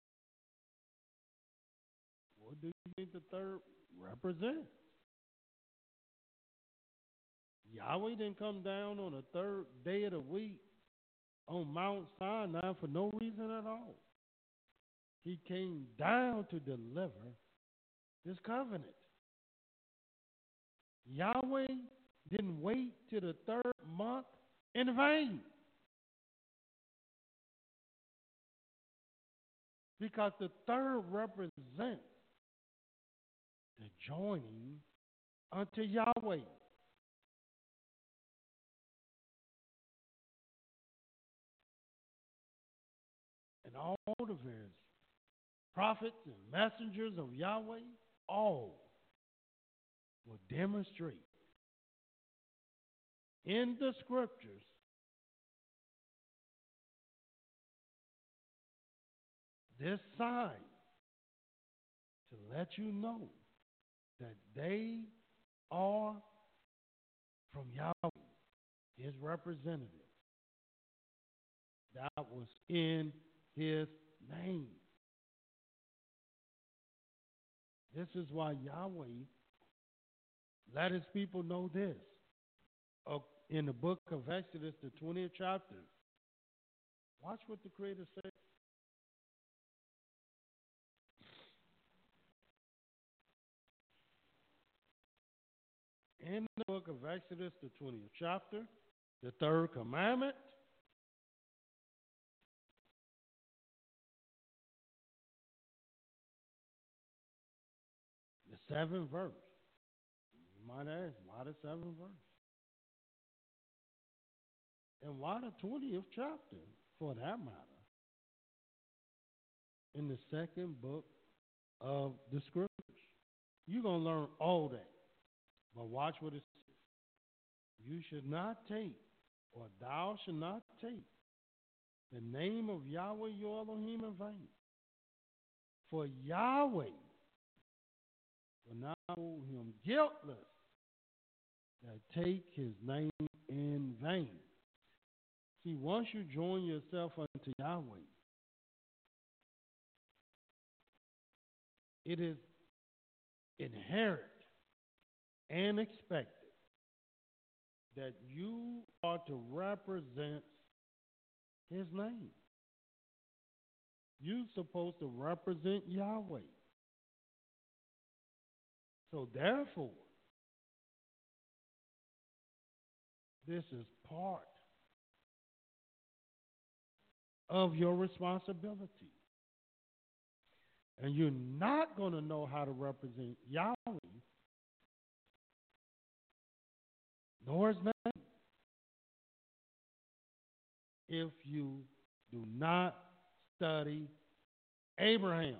What do you think the third represents? Yahweh didn't come down on the third day of the week on Mount Sinai for no reason at all. He came down to deliver this covenant. Yahweh didn't wait till the third month in vain, because the third represents the joining unto Yahweh. And all the various prophets and messengers of Yahweh, all will demonstrate in the scriptures this sign to let you know that they are from Yahweh, his representative. That was in his name. This is why Yahweh let his people know this. Uh, in the book of Exodus, the twentieth chapter, watch what the Creator says. In the book of Exodus, the twentieth chapter, the third commandment, the seventh verse. You might ask, why the seventh verse? And why the twentieth chapter, for that matter, in the second book of the scriptures? You're going to learn all that. But watch what it says. You should not take, or thou should not take, the name of Yahweh your Elohim in vain. For Yahweh will not hold him guiltless that take his name in vain. See, once you join yourself unto Yahweh, it is inherent and expected that you are to represent his name. You're supposed to represent Yahweh. So therefore, this is part of your responsibility. And you're not going to know how to represent Yahweh nor his name if you do not study Abraham,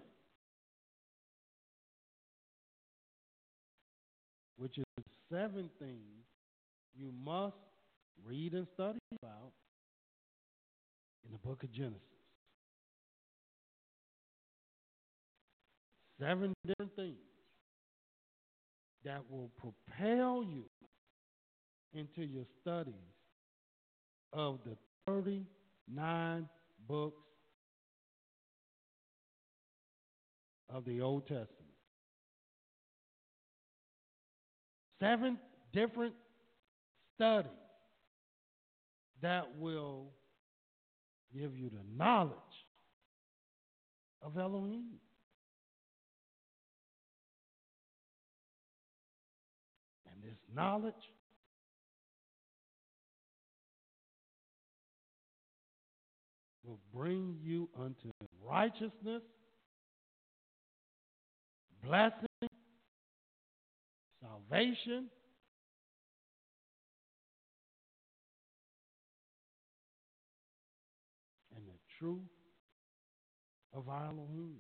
which is seven things you must read and study about in the book of Genesis. Seven different things that will propel you into your studies of the thirty-nine books of the Old Testament. Seven different studies that will give you the knowledge of Elohim. And this knowledge will bring you unto righteousness, blessing, salvation, and the truth of our Elohim.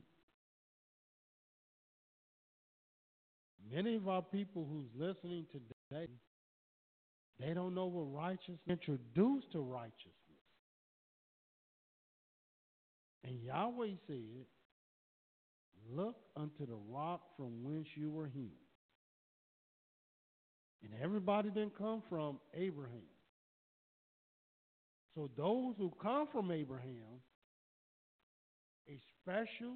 Many of our people who's listening today, they don't know what righteousness introduced to righteousness. And Yahweh said, look unto the rock from whence you were hewn. And everybody didn't come from Abraham. So those who come from Abraham, a special,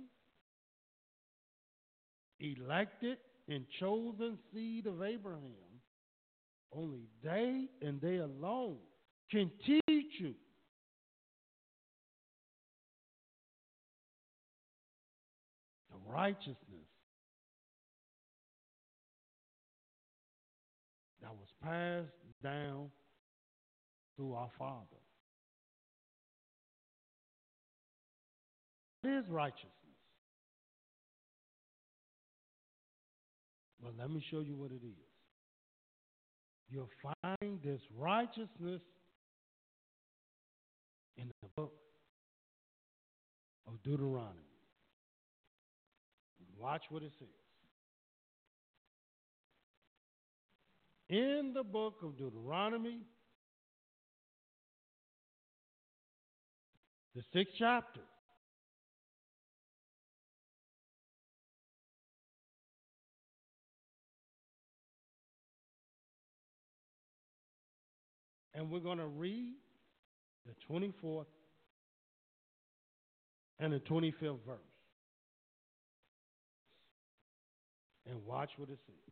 elected, and chosen seed of Abraham, only they and they alone can teach you the righteousness that was passed down through our Father. What is righteousness? Well, let me show you what it is. You'll find this righteousness in the book of Deuteronomy. Watch what it says. In the book of Deuteronomy, the sixth chapter, and we're going to read the twenty-fourth and the twenty-fifth verse. And watch what it says.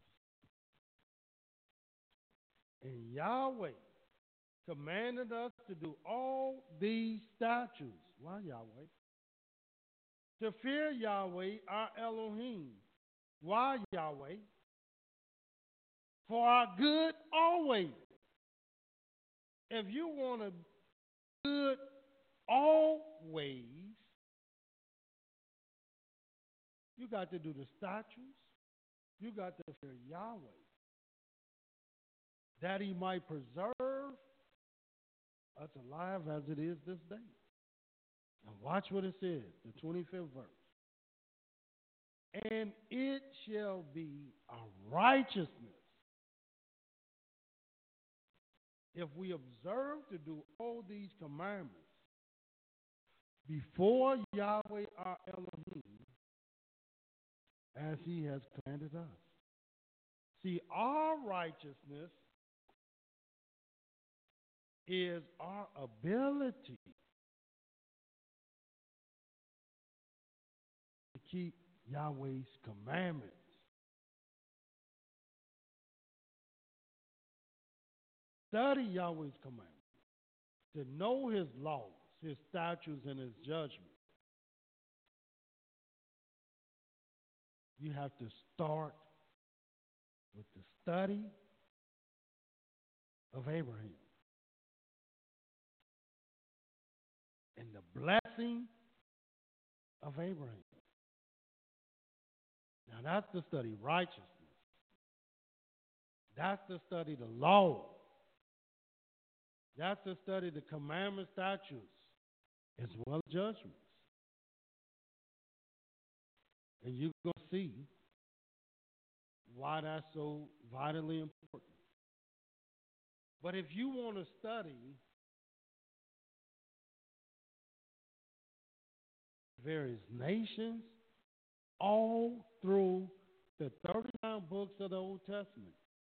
And Yahweh commanded us to do all these statutes. Why Yahweh? To fear Yahweh, our Elohim. Why Yahweh? for our good always. If you want a good always, you got to do the statutes. You got to fear Yahweh, that he might preserve us alive as it is this day. And watch what it says, the twenty-fifth verse. And it shall be a righteousness if we observe to do all these commandments before Yahweh our Elohim, as he has commanded us. See, our righteousness is our ability to keep Yahweh's commandments. Study Yahweh's commandments, to know his laws, his statutes, and his judgments. You have to start with the study of Abraham and the blessing of Abraham. Now that's the study righteousness. That's the study the law. That's the study the commandment, statutes, as well as judgments. And you're going to see why that's so vitally important. But if you want to study various nations all through the thirty-nine books of the Old Testament,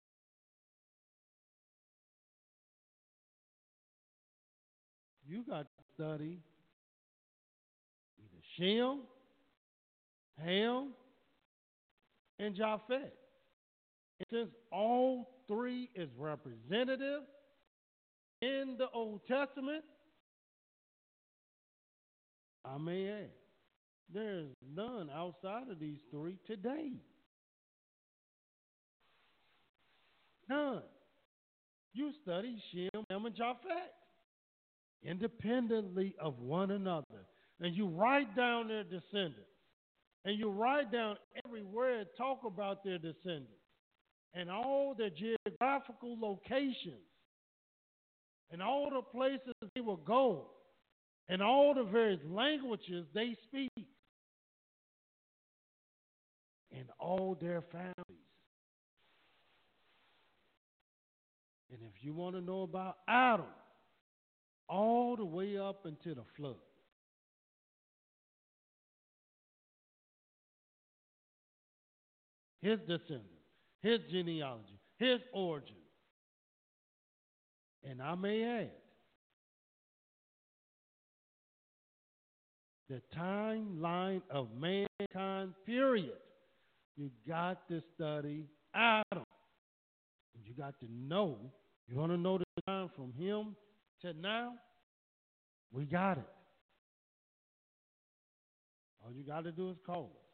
you got to study either Shem, Ham, and Japheth. Since all three is representative in the Old Testament, I may add, there is none outside of these three today. None. You study Shem, Ham, and Japheth independently of one another. And you write down their descendants. And you write down everywhere it talk about their descendants and all their geographical locations and all the places they will go and all the various languages they speak and all their families. And if you want to know about Adam, all the way up until the flood, his descendants, his genealogy, his origin. And I may add, the timeline of mankind, period. You got to study Adam. You got to know, you want to know the time from him to now? We got it. All you got to do is call us.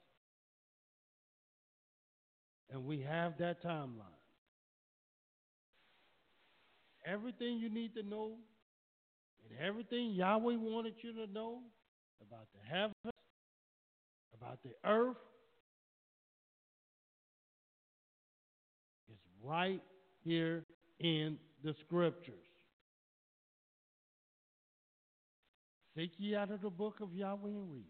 And we have that timeline. Everything you need to know and everything Yahweh wanted you to know about the heavens, about the earth, is right here in the scriptures. Seek ye out of the book of Yahweh and read.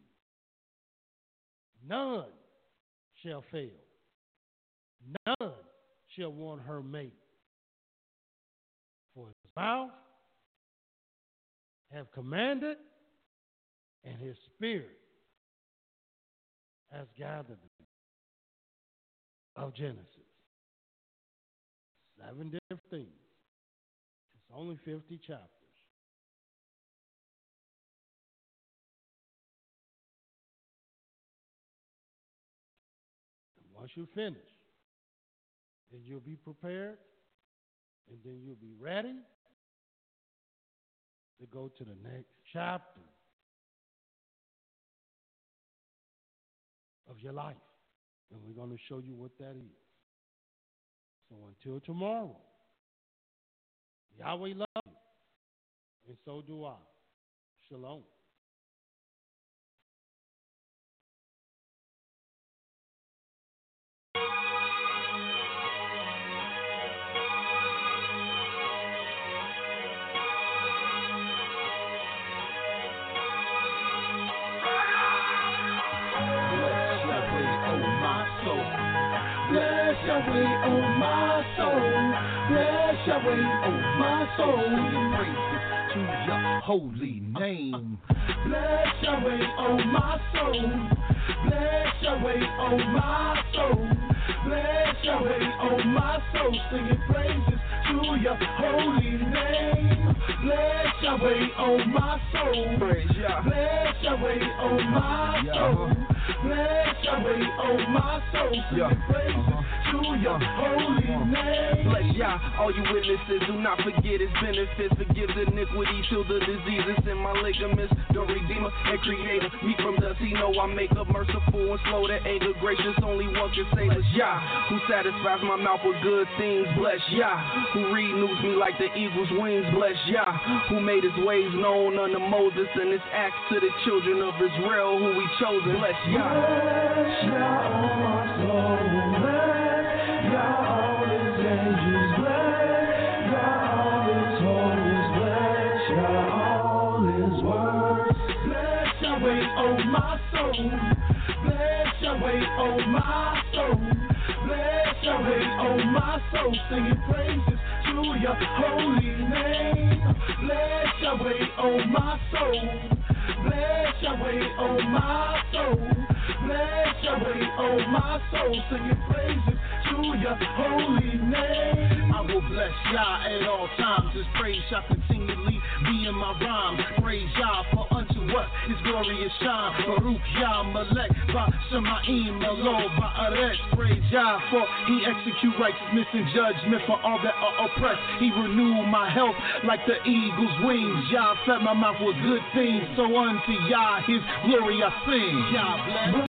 None shall fail. None shall want her mate. For his mouth have commanded, and his spirit has gathered them. Of Genesis. Seven different things. It's only fifty chapters. And once you finish, then you'll be prepared, and then you'll be ready to go to the next chapter of your life. And we're going to show you what that is. So until tomorrow, Yahweh loves you, and so do I. Shalom. Bless Yahweh, oh my soul. Bless Yahweh, oh my soul. Singing praises to your holy name. Bless Yahweh, oh my soul. Bless Yahweh, oh my soul. Bless Yahweh, oh my soul. Singing praises to your holy name. Bless Yahweh, oh my soul. Praise Yah. Bless Yahweh, oh my soul. Bless Yahweh, oh my soul. Singing praises to your holy name. Bless Yah, all you witnesses, do not forget his benefits. Forgive the iniquity, till the diseases in my ligaments. The Redeemer and Creator, me from dust, he know I make up, merciful and slow to anger, gracious, only one can say this. Yah, who satisfies my mouth with good things. Bless Yah, who renews me like the eagle's wings. Bless Yah, who made his ways known unto Moses and his acts to the children of Israel, who he chosen. Bless Yah. Bless Yah, oh my soul. Bless Yah, all his angels. Bless Yah, all his holiness. Bless Yah, all his words. Bless Yahweh, oh my soul. Bless Yahweh, oh my soul. Bless Yahweh, oh my soul. Singing praises to your holy name. Bless Yahweh, oh my soul. Bless Yahweh, oh my soul. Bless Yahweh, oh my soul. Singing praises to your holy name. I will bless Yah at all times. His praise shall continually be in my rhymes. Praise Yah, for unto us his glorious shine. Baruch Yah Malek, by Shemaim Elo, by Aretz. Praise Yah, for he execute righteousness and judgment for all that are oppressed. He renewed my health like the eagle's wings. Yah fed my mouth with good things, so unto Yah his glory I sing. Yah bless.